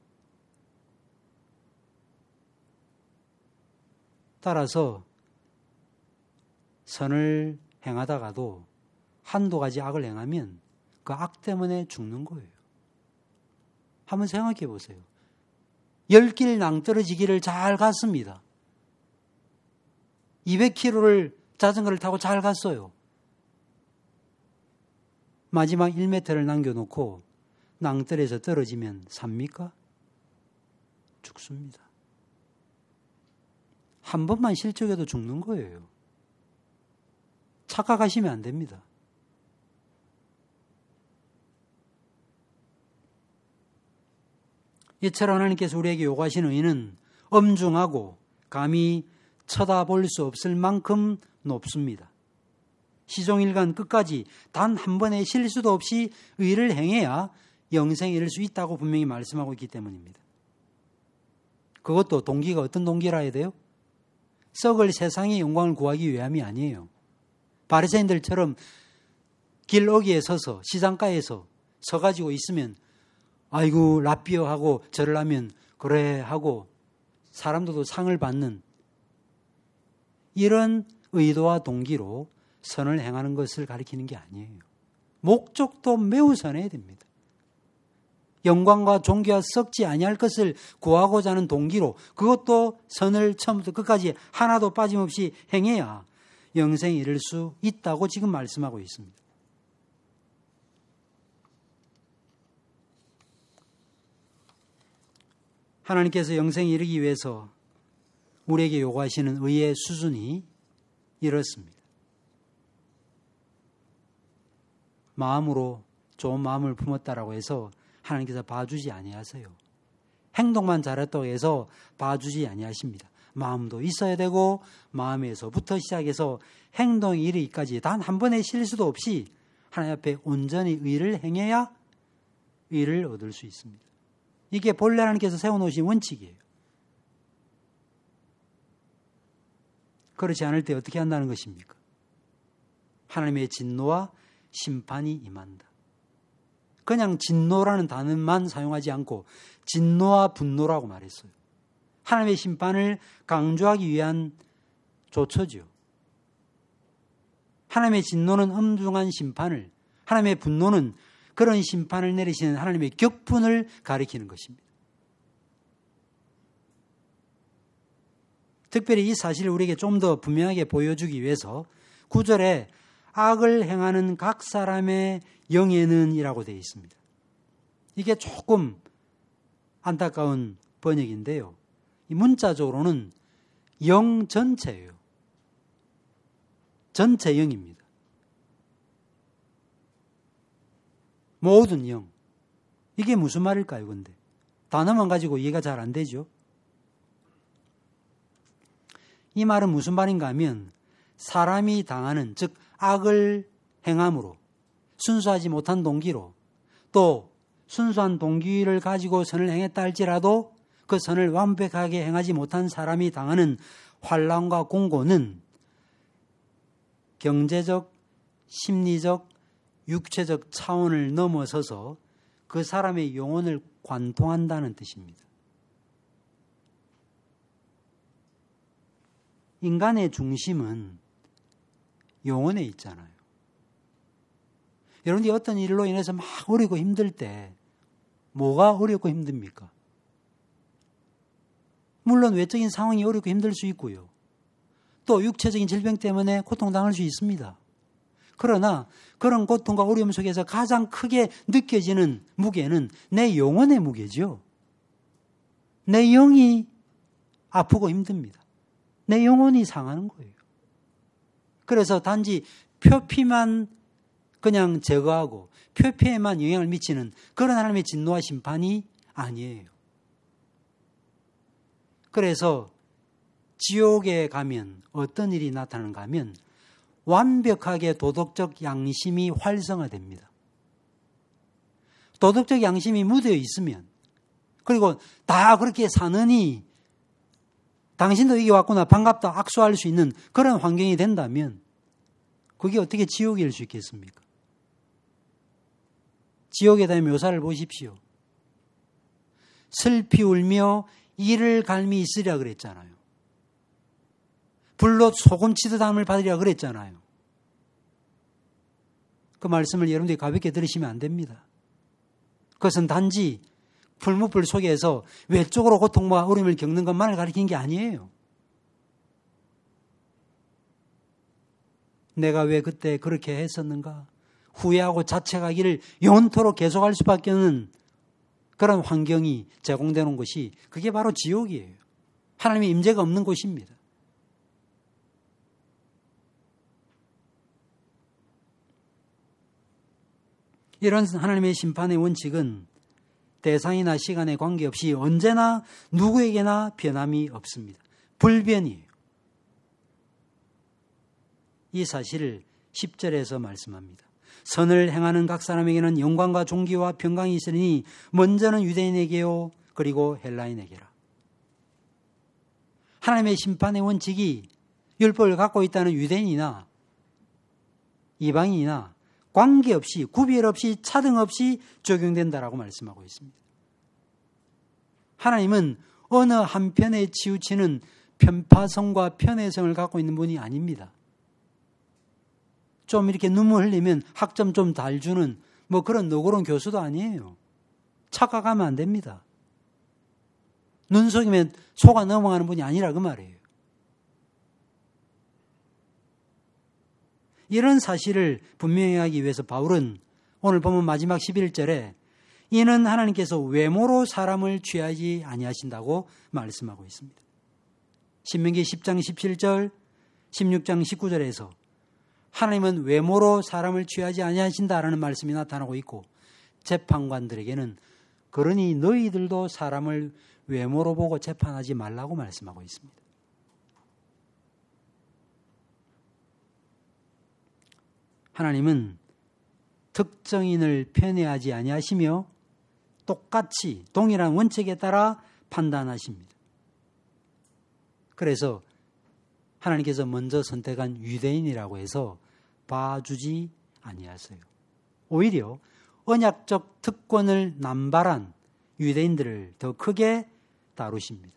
따라서 선을 행하다가도 한두 가지 악을 행하면 그 악 때문에 죽는 거예요. 한번 생각해 보세요. 10길 낭떠러지기를 잘 갔습니다. 200km를 자전거를 타고 잘 갔어요. 마지막 1m를 남겨놓고 낭떠러에서 떨어지면 삽니까? 죽습니다. 한 번만 실족해도 죽는 거예요. 착각하시면 안 됩니다. 이처럼 하나님께서 우리에게 요구하시는 의는 엄중하고 감히 쳐다볼 수 없을 만큼 높습니다. 시종일관 끝까지 단 한 번의 실수도 없이 의를 행해야 영생에 이를 수 있다고 분명히 말씀하고 있기 때문입니다. 그것도 동기가 어떤 동기라 해야 돼요? 썩을 세상의 영광을 구하기 위함이 아니에요. 바리새인들처럼 길 어귀에 서서 시장가에서 서가지고 있으면 아이고 라삐어 하고 절을 하면 그래 하고 사람들도 상을 받는 이런 의도와 동기로 선을 행하는 것을 가리키는 게 아니에요. 목적도 매우 선해야 됩니다. 영광과 존귀와 썩지 아니할 것을 구하고자 하는 동기로 그것도 선을 처음부터 끝까지 하나도 빠짐없이 행해야 영생에 이를 수 있다고 지금 말씀하고 있습니다. 하나님께서 영생에 이르기 위해서 우리에게 요구하시는 의의 수준이 이렇습니다. 마음으로 좋은 마음을 품었다라고 해서 하나님께서 봐주지 아니하세요. 행동만 잘했다고 해서 봐주지 아니하십니다. 마음도 있어야 되고 마음에서부터 시작해서 행동에 이르기까지 단 한 번의 실수도 없이 하나님 앞에 온전히 의를 행해야 의를 얻을 수 있습니다. 이게 본래 하나님께서 세워놓으신 원칙이에요. 그렇지 않을 때 어떻게 한다는 것입니까? 하나님의 진노와 심판이 임한다. 그냥 진노라는 단어만 사용하지 않고 진노와 분노라고 말했어요. 하나님의 심판을 강조하기 위한 조처죠. 하나님의 진노는 엄중한 심판을, 하나님의 분노는 그런 심판을 내리시는 하나님의 격분을 가리키는 것입니다. 특별히 이 사실을 우리에게 좀 더 분명하게 보여주기 위해서 9절에 악을 행하는 각 사람의 영에는 이라고 되어 있습니다. 이게 조금 안타까운 번역인데요. 이 문자적으로는 영 전체예요. 전체 영입니다. 모든 영. 이게 무슨 말일까요, 근데? 단어만 가지고 이해가 잘 안 되죠. 이 말은 무슨 말인가 하면 사람이 당하는, 즉 악을 행함으로 순수하지 못한 동기로 또 순수한 동기를 가지고 선을 행했다 할지라도 그 선을 완벽하게 행하지 못한 사람이 당하는 환난과 공고는 경제적, 심리적, 육체적 차원을 넘어서서 그 사람의 영혼을 관통한다는 뜻입니다. 인간의 중심은 영혼에 있잖아요. 여러분들이 어떤 일로 인해서 막 어렵고 힘들 때 뭐가 어렵고 힘듭니까? 물론 외적인 상황이 어렵고 힘들 수 있고요. 또 육체적인 질병 때문에 고통당할 수 있습니다. 그러나 그런 고통과 어려움 속에서 가장 크게 느껴지는 무게는 내 영혼의 무게죠. 내 영이 아프고 힘듭니다. 내 영혼이 상하는 거예요. 그래서 단지 표피만 그냥 제거하고 표피에만 영향을 미치는 그런 하나님의 진노와 심판이 아니에요. 그래서 지옥에 가면 어떤 일이 나타나는가 하면 완벽하게 도덕적 양심이 활성화됩니다. 도덕적 양심이 묻어 있으면 그리고 다 그렇게 사느니 당신도 이게 왔구나 반갑다 악수할 수 있는 그런 환경이 된다면 그게 어떻게 지옥일 수 있겠습니까? 지옥에 대한 묘사를 보십시오. 슬피 울며 이를 갈미 있으리라 그랬잖아요. 불로 소금 치듯 함을 받으리라 그랬잖아요. 그 말씀을 여러분들이 가볍게 들으시면 안 됩니다. 그것은 단지 풀무불 속에서 외적으로 고통과 어려움을 겪는 것만을 가리키는 게 아니에요. 내가 왜 그때 그렇게 했었는가? 후회하고 자책하기를 영원토록 계속할 수밖에 없는 그런 환경이 제공되는 것이 그게 바로 지옥이에요. 하나님의 임재가 없는 곳입니다. 이런 하나님의 심판의 원칙은 대상이나 시간에 관계없이 언제나 누구에게나 변함이 없습니다. 불변이에요. 이 사실을 10절에서 말씀합니다. 선을 행하는 각 사람에게는 영광과 존귀와 평강이 있으니 먼저는 유대인에게요 그리고 헬라인에게라. 하나님의 심판의 원칙이 율법을 갖고 있다는 유대인이나 이방인이나 관계없이 구별 없이 차등 없이 적용된다라고 말씀하고 있습니다. 하나님은 어느 한편에 치우치는 편파성과 편애성을 갖고 있는 분이 아닙니다. 좀 이렇게 눈물 흘리면 학점 좀 달 주는 뭐 그런 너그러운 교수도 아니에요. 착각하면 안 됩니다. 눈 속이면 속아 넘어가는 분이 아니라 그 말이에요. 이런 사실을 분명히 하기 위해서 바울은 오늘 보면 마지막 11절에 이는 하나님께서 외모로 사람을 취하지 아니하신다고 말씀하고 있습니다. 신명기 10장 17절, 16장 19절에서 하나님은 외모로 사람을 취하지 아니하신다라는 말씀이 나타나고 있고 재판관들에게는 그러니 너희들도 사람을 외모로 보고 재판하지 말라고 말씀하고 있습니다. 하나님은 특정인을 편애하지 아니하시며 똑같이 동일한 원칙에 따라 판단하십니다. 그래서 하나님께서 먼저 선택한 유대인이라고 해서 봐주지 아니하세요. 오히려 언약적 특권을 남발한 유대인들을 더 크게 다루십니다.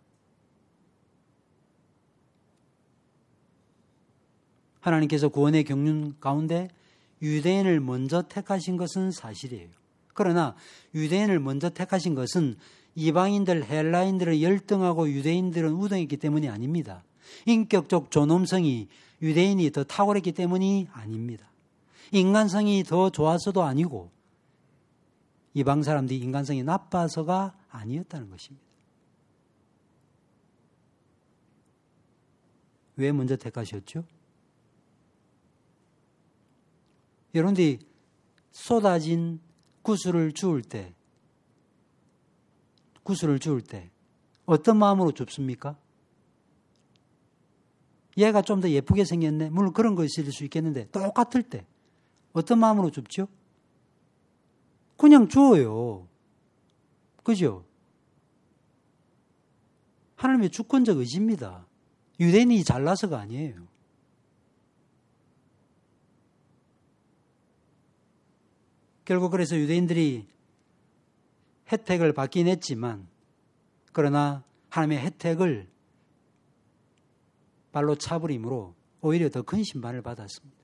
하나님께서 구원의 경륜 가운데 유대인을 먼저 택하신 것은 사실이에요. 그러나 유대인을 먼저 택하신 것은 이방인들, 헬라인들은 열등하고 유대인들은 우등했기 때문이 아닙니다. 인격적 존엄성이 유대인이 더 탁월했기 때문이 아닙니다. 인간성이 더 좋아서도 아니고 이방 사람들이 인간성이 나빠서가 아니었다는 것입니다. 왜 먼저 택하셨죠? 여러분들이 쏟아진 구슬을 주울 때 어떤 마음으로 줍습니까? 얘가 좀 더 예쁘게 생겼네. 물론 그런 것일 수 있겠는데 똑같을 때 어떤 마음으로 줍죠? 그냥 줘요. 그죠? 하나님의 주권적 의지입니다. 유대인이 잘나서가 아니에요. 결국 그래서 유대인들이 혜택을 받긴 했지만 그러나 하나님의 혜택을 발로 차버림으로 오히려 더 큰 심판을 받았습니다.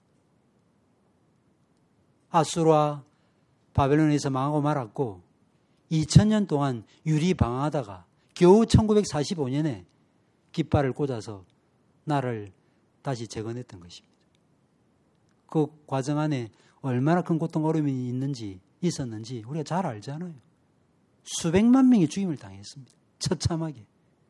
아수르와 바벨론에서 망하고 말았고 2000년 동안 유리방황하다가 겨우 1945년에 깃발을 꽂아서 나라를 다시 재건했던 것입니다. 그 과정 안에 얼마나 큰 고통 어려움이 있었는지 우리가 잘 알잖아요. 수백만 명이 죽임을 당했습니다. 처참하게.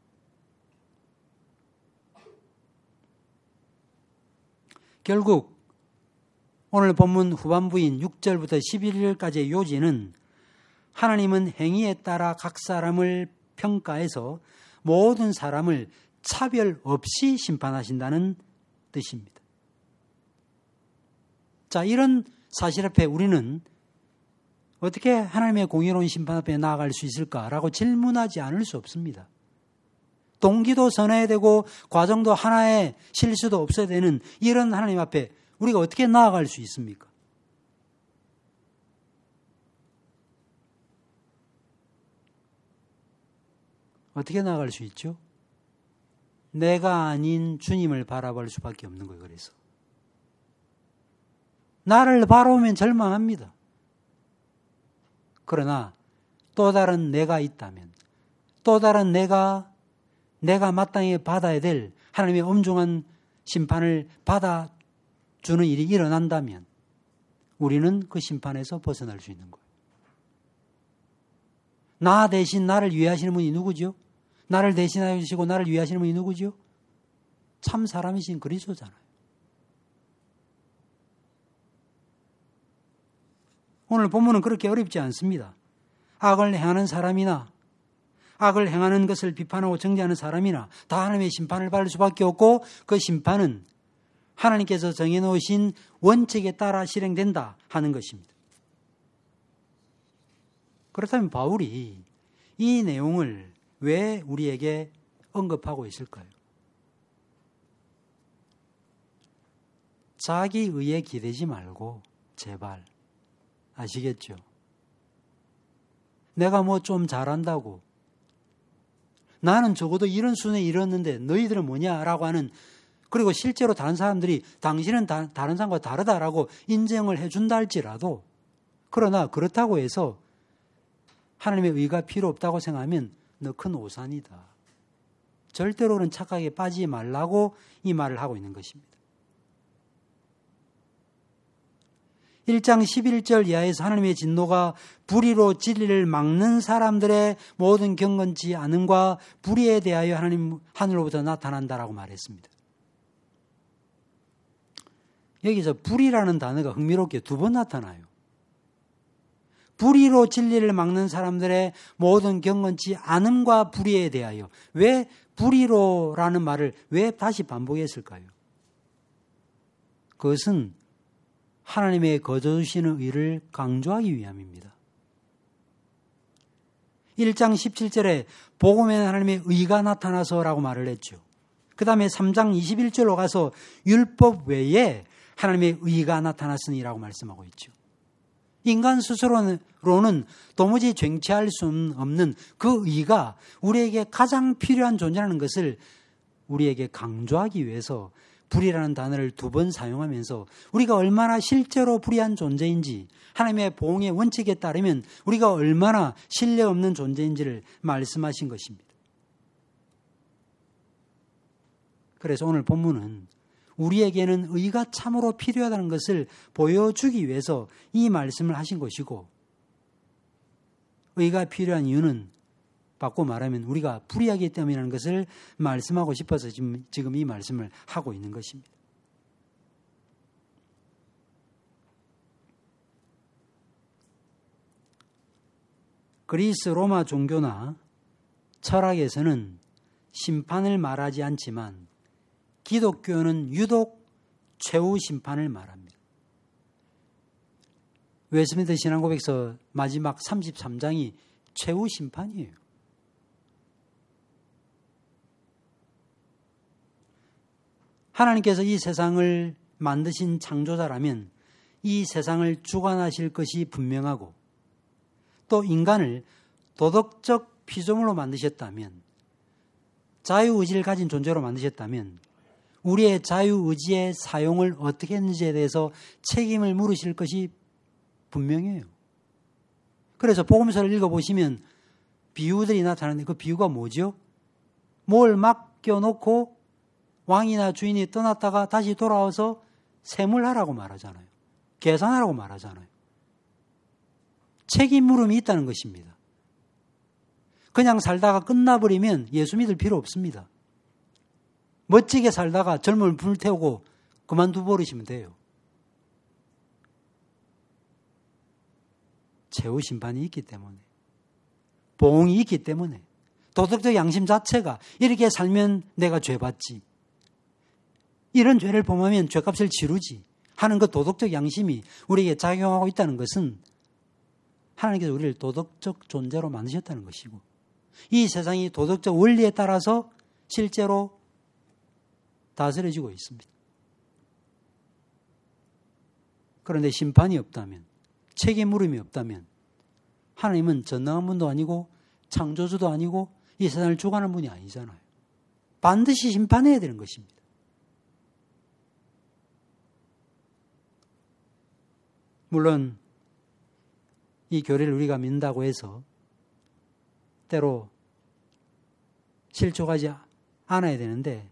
결국 오늘 본문 후반부인 6절부터 11절까지의 요지는 하나님은 행위에 따라 각 사람을 평가해서 모든 사람을 차별 없이 심판하신다는 뜻입니다. 자, 이런 사실 앞에 우리는 어떻게 하나님의 공의로운 심판 앞에 나아갈 수 있을까라고 질문하지 않을 수 없습니다. 동기도 선해야 되고 과정도 하나의 실수도 없어야 되는 이런 하나님 앞에 우리가 어떻게 나아갈 수 있습니까? 어떻게 나아갈 수 있죠? 내가 아닌 주님을 바라볼 수밖에 없는 거예요. 그래서 나를 바라보면 절망합니다. 그러나 또 다른 내가 있다면, 또 다른 내가 마땅히 받아야 될 하나님의 엄중한 심판을 받아주는 일이 일어난다면 우리는 그 심판에서 벗어날 수 있는 거예요. 나 대신 나를 위하시는 분이 누구죠? 나를 대신하시고 나를 위하시는 분이 누구죠? 참 사람이신 그리스도잖아요. 오늘 본문은 그렇게 어렵지 않습니다. 악을 행하는 사람이나 악을 행하는 것을 비판하고 정죄하는 사람이나 다 하나님의 심판을 받을 수밖에 없고 그 심판은 하나님께서 정해놓으신 원칙에 따라 실행된다 하는 것입니다. 그렇다면 바울이 이 내용을 왜 우리에게 언급하고 있을까요? 자기 의에 기대지 말고 제발 아시겠죠? 내가 뭐 좀 잘한다고 나는 적어도 이런 수준에 이뤘는데 너희들은 뭐냐라고 하는 그리고 실제로 다른 사람들이 당신은 다른 사람과 다르다라고 인정을 해준다 할지라도 그러나 그렇다고 해서 하나님의 의가 필요 없다고 생각하면 너 큰 오산이다. 절대로 그런 착각에 빠지지 말라고 이 말을 하고 있는 것입니다. 1장 11절 이하에서 하나님의 진노가 불의로 진리를 막는 사람들의 모든 경건치 않음과 불의에 대하여 하나님 하늘로부터 나타난다라고 말했습니다. 여기서 불의라는 단어가 흥미롭게 두 번 나타나요. 불의로 진리를 막는 사람들의 모든 경건치 않음과 불의에 대하여 왜 불의로라는 말을 왜 다시 반복했을까요? 그것은 하나님의 거저주시는 의를 강조하기 위함입니다. 1장 17절에 복음에는 하나님의 의가 나타나서라고 말을 했죠. 그 다음에 3장 21절로 가서 율법 외에 하나님의 의가 나타났으니라고 말씀하고 있죠. 인간 스스로는 도무지 쟁취할 수 없는 그 의가 우리에게 가장 필요한 존재라는 것을 우리에게 강조하기 위해서 불의라는 단어를 두 번 사용하면서 우리가 얼마나 실제로 불의한 존재인지 하나님의 보응의 원칙에 따르면 우리가 얼마나 신뢰 없는 존재인지를 말씀하신 것입니다. 그래서 오늘 본문은 우리에게는 의가 참으로 필요하다는 것을 보여주기 위해서 이 말씀을 하신 것이고 의가 필요한 이유는 바꿔 말하면 우리가 불의하기 때문이라는 것을 말씀하고 싶어서 지금 이 말씀을 하고 있는 것입니다. 그리스 로마 종교나 철학에서는 심판을 말하지 않지만 기독교는 유독 최후 심판을 말합니다. 웨스민스터 신앙고백서 마지막 33장이 최후 심판이에요. 하나님께서 이 세상을 만드신 창조자라면 이 세상을 주관하실 것이 분명하고 또 인간을 도덕적 피조물로 만드셨다면 자유의지를 가진 존재로 만드셨다면 우리의 자유의지의 사용을 어떻게 했는지에 대해서 책임을 물으실 것이 분명해요. 그래서 복음서를 읽어보시면 비유들이 나타나는데 그 비유가 뭐죠? 뭘 맡겨놓고 왕이나 주인이 떠났다가 다시 돌아와서 세물하라고 말하잖아요. 계산하라고 말하잖아요. 책임 물음이 있다는 것입니다. 그냥 살다가 끝나버리면 예수 믿을 필요 없습니다. 멋지게 살다가 젊음을 불태우고 그만두 버리시면 돼요. 최후 심판이 있기 때문에, 보응이 있기 때문에, 도덕적 양심 자체가 이렇게 살면 내가 죄받지, 이런 죄를 범하면 죄값을 치르지 하는 그 도덕적 양심이 우리에게 작용하고 있다는 것은 하나님께서 우리를 도덕적 존재로 만드셨다는 것이고, 이 세상이 도덕적 원리에 따라서 실제로 다스려지고 있습니다. 그런데 심판이 없다면, 책임 물음이 없다면 하나님은 전능한 분도 아니고 창조주도 아니고 이 세상을 주관하는 분이 아니잖아요. 반드시 심판해야 되는 것입니다. 물론 이 교리를 우리가 믿는다고 해서 때로 실족하지 않아야 되는데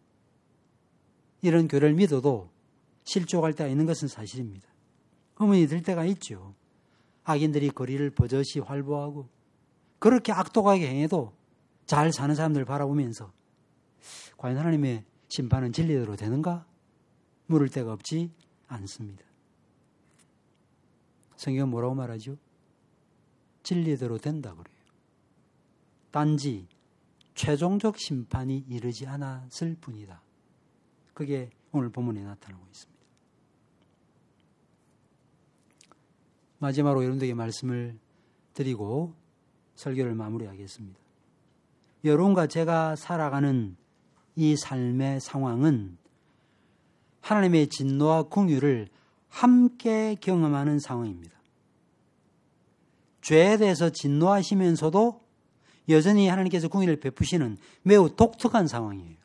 이런 교리를 믿어도 실족할 때가 있는 것은 사실입니다. 의문이 들 때가 있죠. 악인들이 거리를 버젓이 활보하고 그렇게 악독하게 행해도 잘 사는 사람들을 바라보면서 과연 하나님의 심판은 진리대로 되는가? 물을 데가 없지 않습니다. 성경은 뭐라고 말하죠? 진리대로 된다 그래요. 단지 최종적 심판이 이르지 않았을 뿐이다. 그게 오늘 본문에 나타나고 있습니다. 마지막으로 여러분들에게 말씀을 드리고 설교를 마무리하겠습니다. 여러분과 제가 살아가는 이 삶의 상황은 하나님의 진노와 긍휼을 함께 경험하는 상황입니다. 죄에 대해서 진노하시면서도 여전히 하나님께서 긍휼을 베푸시는 매우 독특한 상황이에요.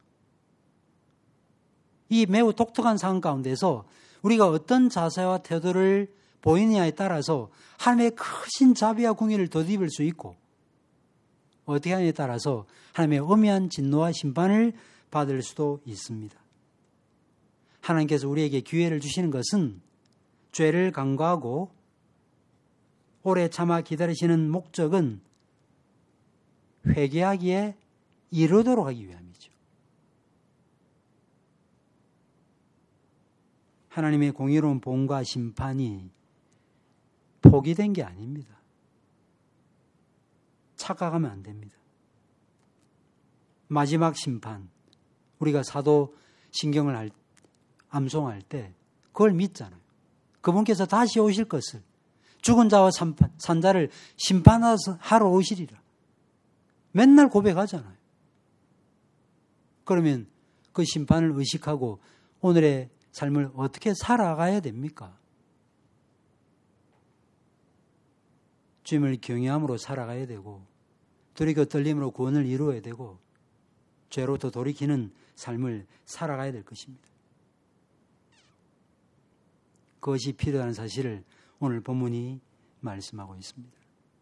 이 매우 독특한 상황 가운데서 우리가 어떤 자세와 태도를 보이느냐에 따라서 하나님의 크신 자비와 긍휼을 덧입을 수 있고 어떻게 하느냐에 따라서 하나님의 엄연한 진노와 심판을 받을 수도 있습니다. 하나님께서 우리에게 기회를 주시는 것은 죄를 간과하고 오래 참아 기다리시는 목적은 회개하기에 이르도록 하기 위함이죠. 하나님의 공의로운 보응과 심판이 포기된 게 아닙니다. 착각하면 안 됩니다. 마지막 심판, 우리가 사도 신경을 암송할 때 그걸 믿잖아요. 그분께서 다시 오실 것을, 죽은 자와 산 자를 심판하러 오시리라. 맨날 고백하잖아요. 그러면 그 심판을 의식하고 오늘의 삶을 어떻게 살아가야 됩니까? 주님을 경외함으로 살아가야 되고 돌이켜 떨림으로 구원을 이루어야 되고 죄로부터 돌이키는 삶을 살아가야 될 것입니다. 그것이 필요한 사실을 오늘 본문이 말씀하고 있습니다.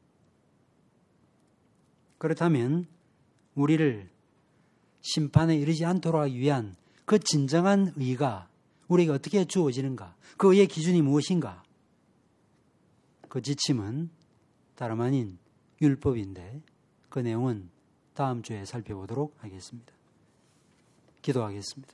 그렇다면 우리를 심판에 이르지 않도록 하기 위한 그 진정한 의가 우리에게 어떻게 주어지는가? 그 의의 기준이 무엇인가? 그 지침은 다름 아닌 율법인데 그 내용은 다음 주에 살펴보도록 하겠습니다. 기도하겠습니다.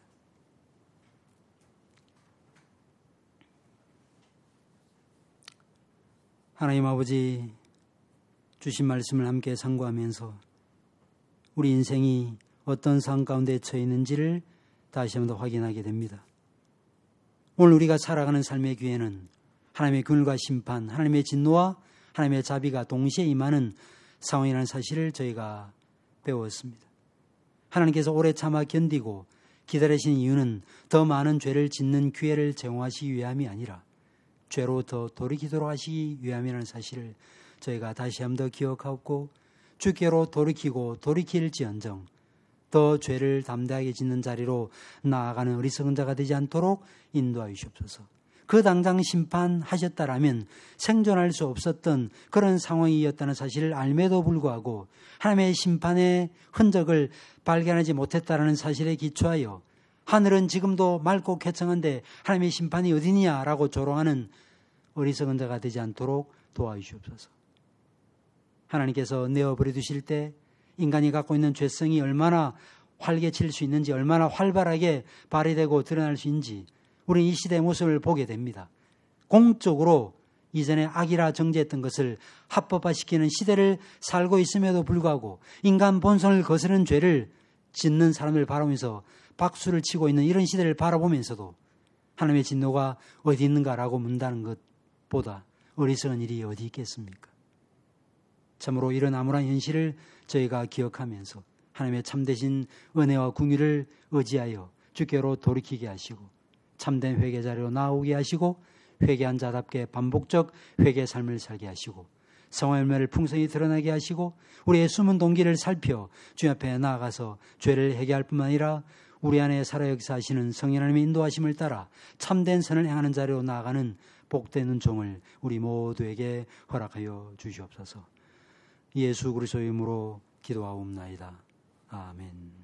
하나님 아버지, 주신 말씀을 함께 상고하면서 우리 인생이 어떤 상황 가운데 처해 있는지를 다시 한번 더 확인하게 됩니다. 오늘 우리가 살아가는 삶의 기회는 하나님의 긍휼과 심판, 하나님의 진노와 하나님의 자비가 동시에 임하는 상황이라는 사실을 저희가 배웠습니다. 하나님께서 오래 참아 견디고 기다리신 이유는 더 많은 죄를 짓는 기회를 제공하시기 위함이 아니라 죄로 더 돌이키도록 하시기 위함이라는 사실을 저희가 다시 한번 더 기억하고 주께로 돌이키고 돌이킬지언정 더 죄를 담대하게 짓는 자리로 나아가는 어리석은 자가 되지 않도록 인도하여 주옵소서. 그 당장 심판하셨다라면 생존할 수 없었던 그런 상황이었다는 사실을 알매도 불구하고 하나님의 심판의 흔적을 발견하지 못했다라는 사실에 기초하여 하늘은 지금도 맑고 쾌청한데 하나님의 심판이 어디냐라고 조롱하는 어리석은 자가 되지 않도록 도와주시옵소서. 하나님께서 내어버려 두실 때 인간이 갖고 있는 죄성이 얼마나 활개칠 수 있는지, 얼마나 활발하게 발휘되고 드러날 수 있는지 우리는 이 시대의 모습을 보게 됩니다. 공적으로 이전에 악이라 정죄했던 것을 합법화시키는 시대를 살고 있음에도 불구하고 인간 본성을 거스르는 죄를 짓는 사람을 바라보면서 박수를 치고 있는 이런 시대를 바라보면서도 하나님의 진노가 어디 있는가라고 묻는다는 것보다 어리석은 일이 어디 있겠습니까? 참으로 이런 암울한 현실을 저희가 기억하면서 하나님의 참되신 은혜와 궁유를 의지하여 주께로 돌이키게 하시고 참된 회개 자리로 나오게 하시고 회개한 자답게 반복적 회개 삶을 살게 하시고 성화 열매를 풍성히 드러나게 하시고 우리의 숨은 동기를 살펴 주님 앞에 나아가서 죄를 회개할 뿐만 아니라 우리 안에 살아 역사하시는 성령 하나님의 인도하심을 따라 참된 선을 행하는 자리로 나아가는 복되는 종을 우리 모두에게 허락하여 주시옵소서. 예수 그리스도의 이름으로 기도하옵나이다. 아멘.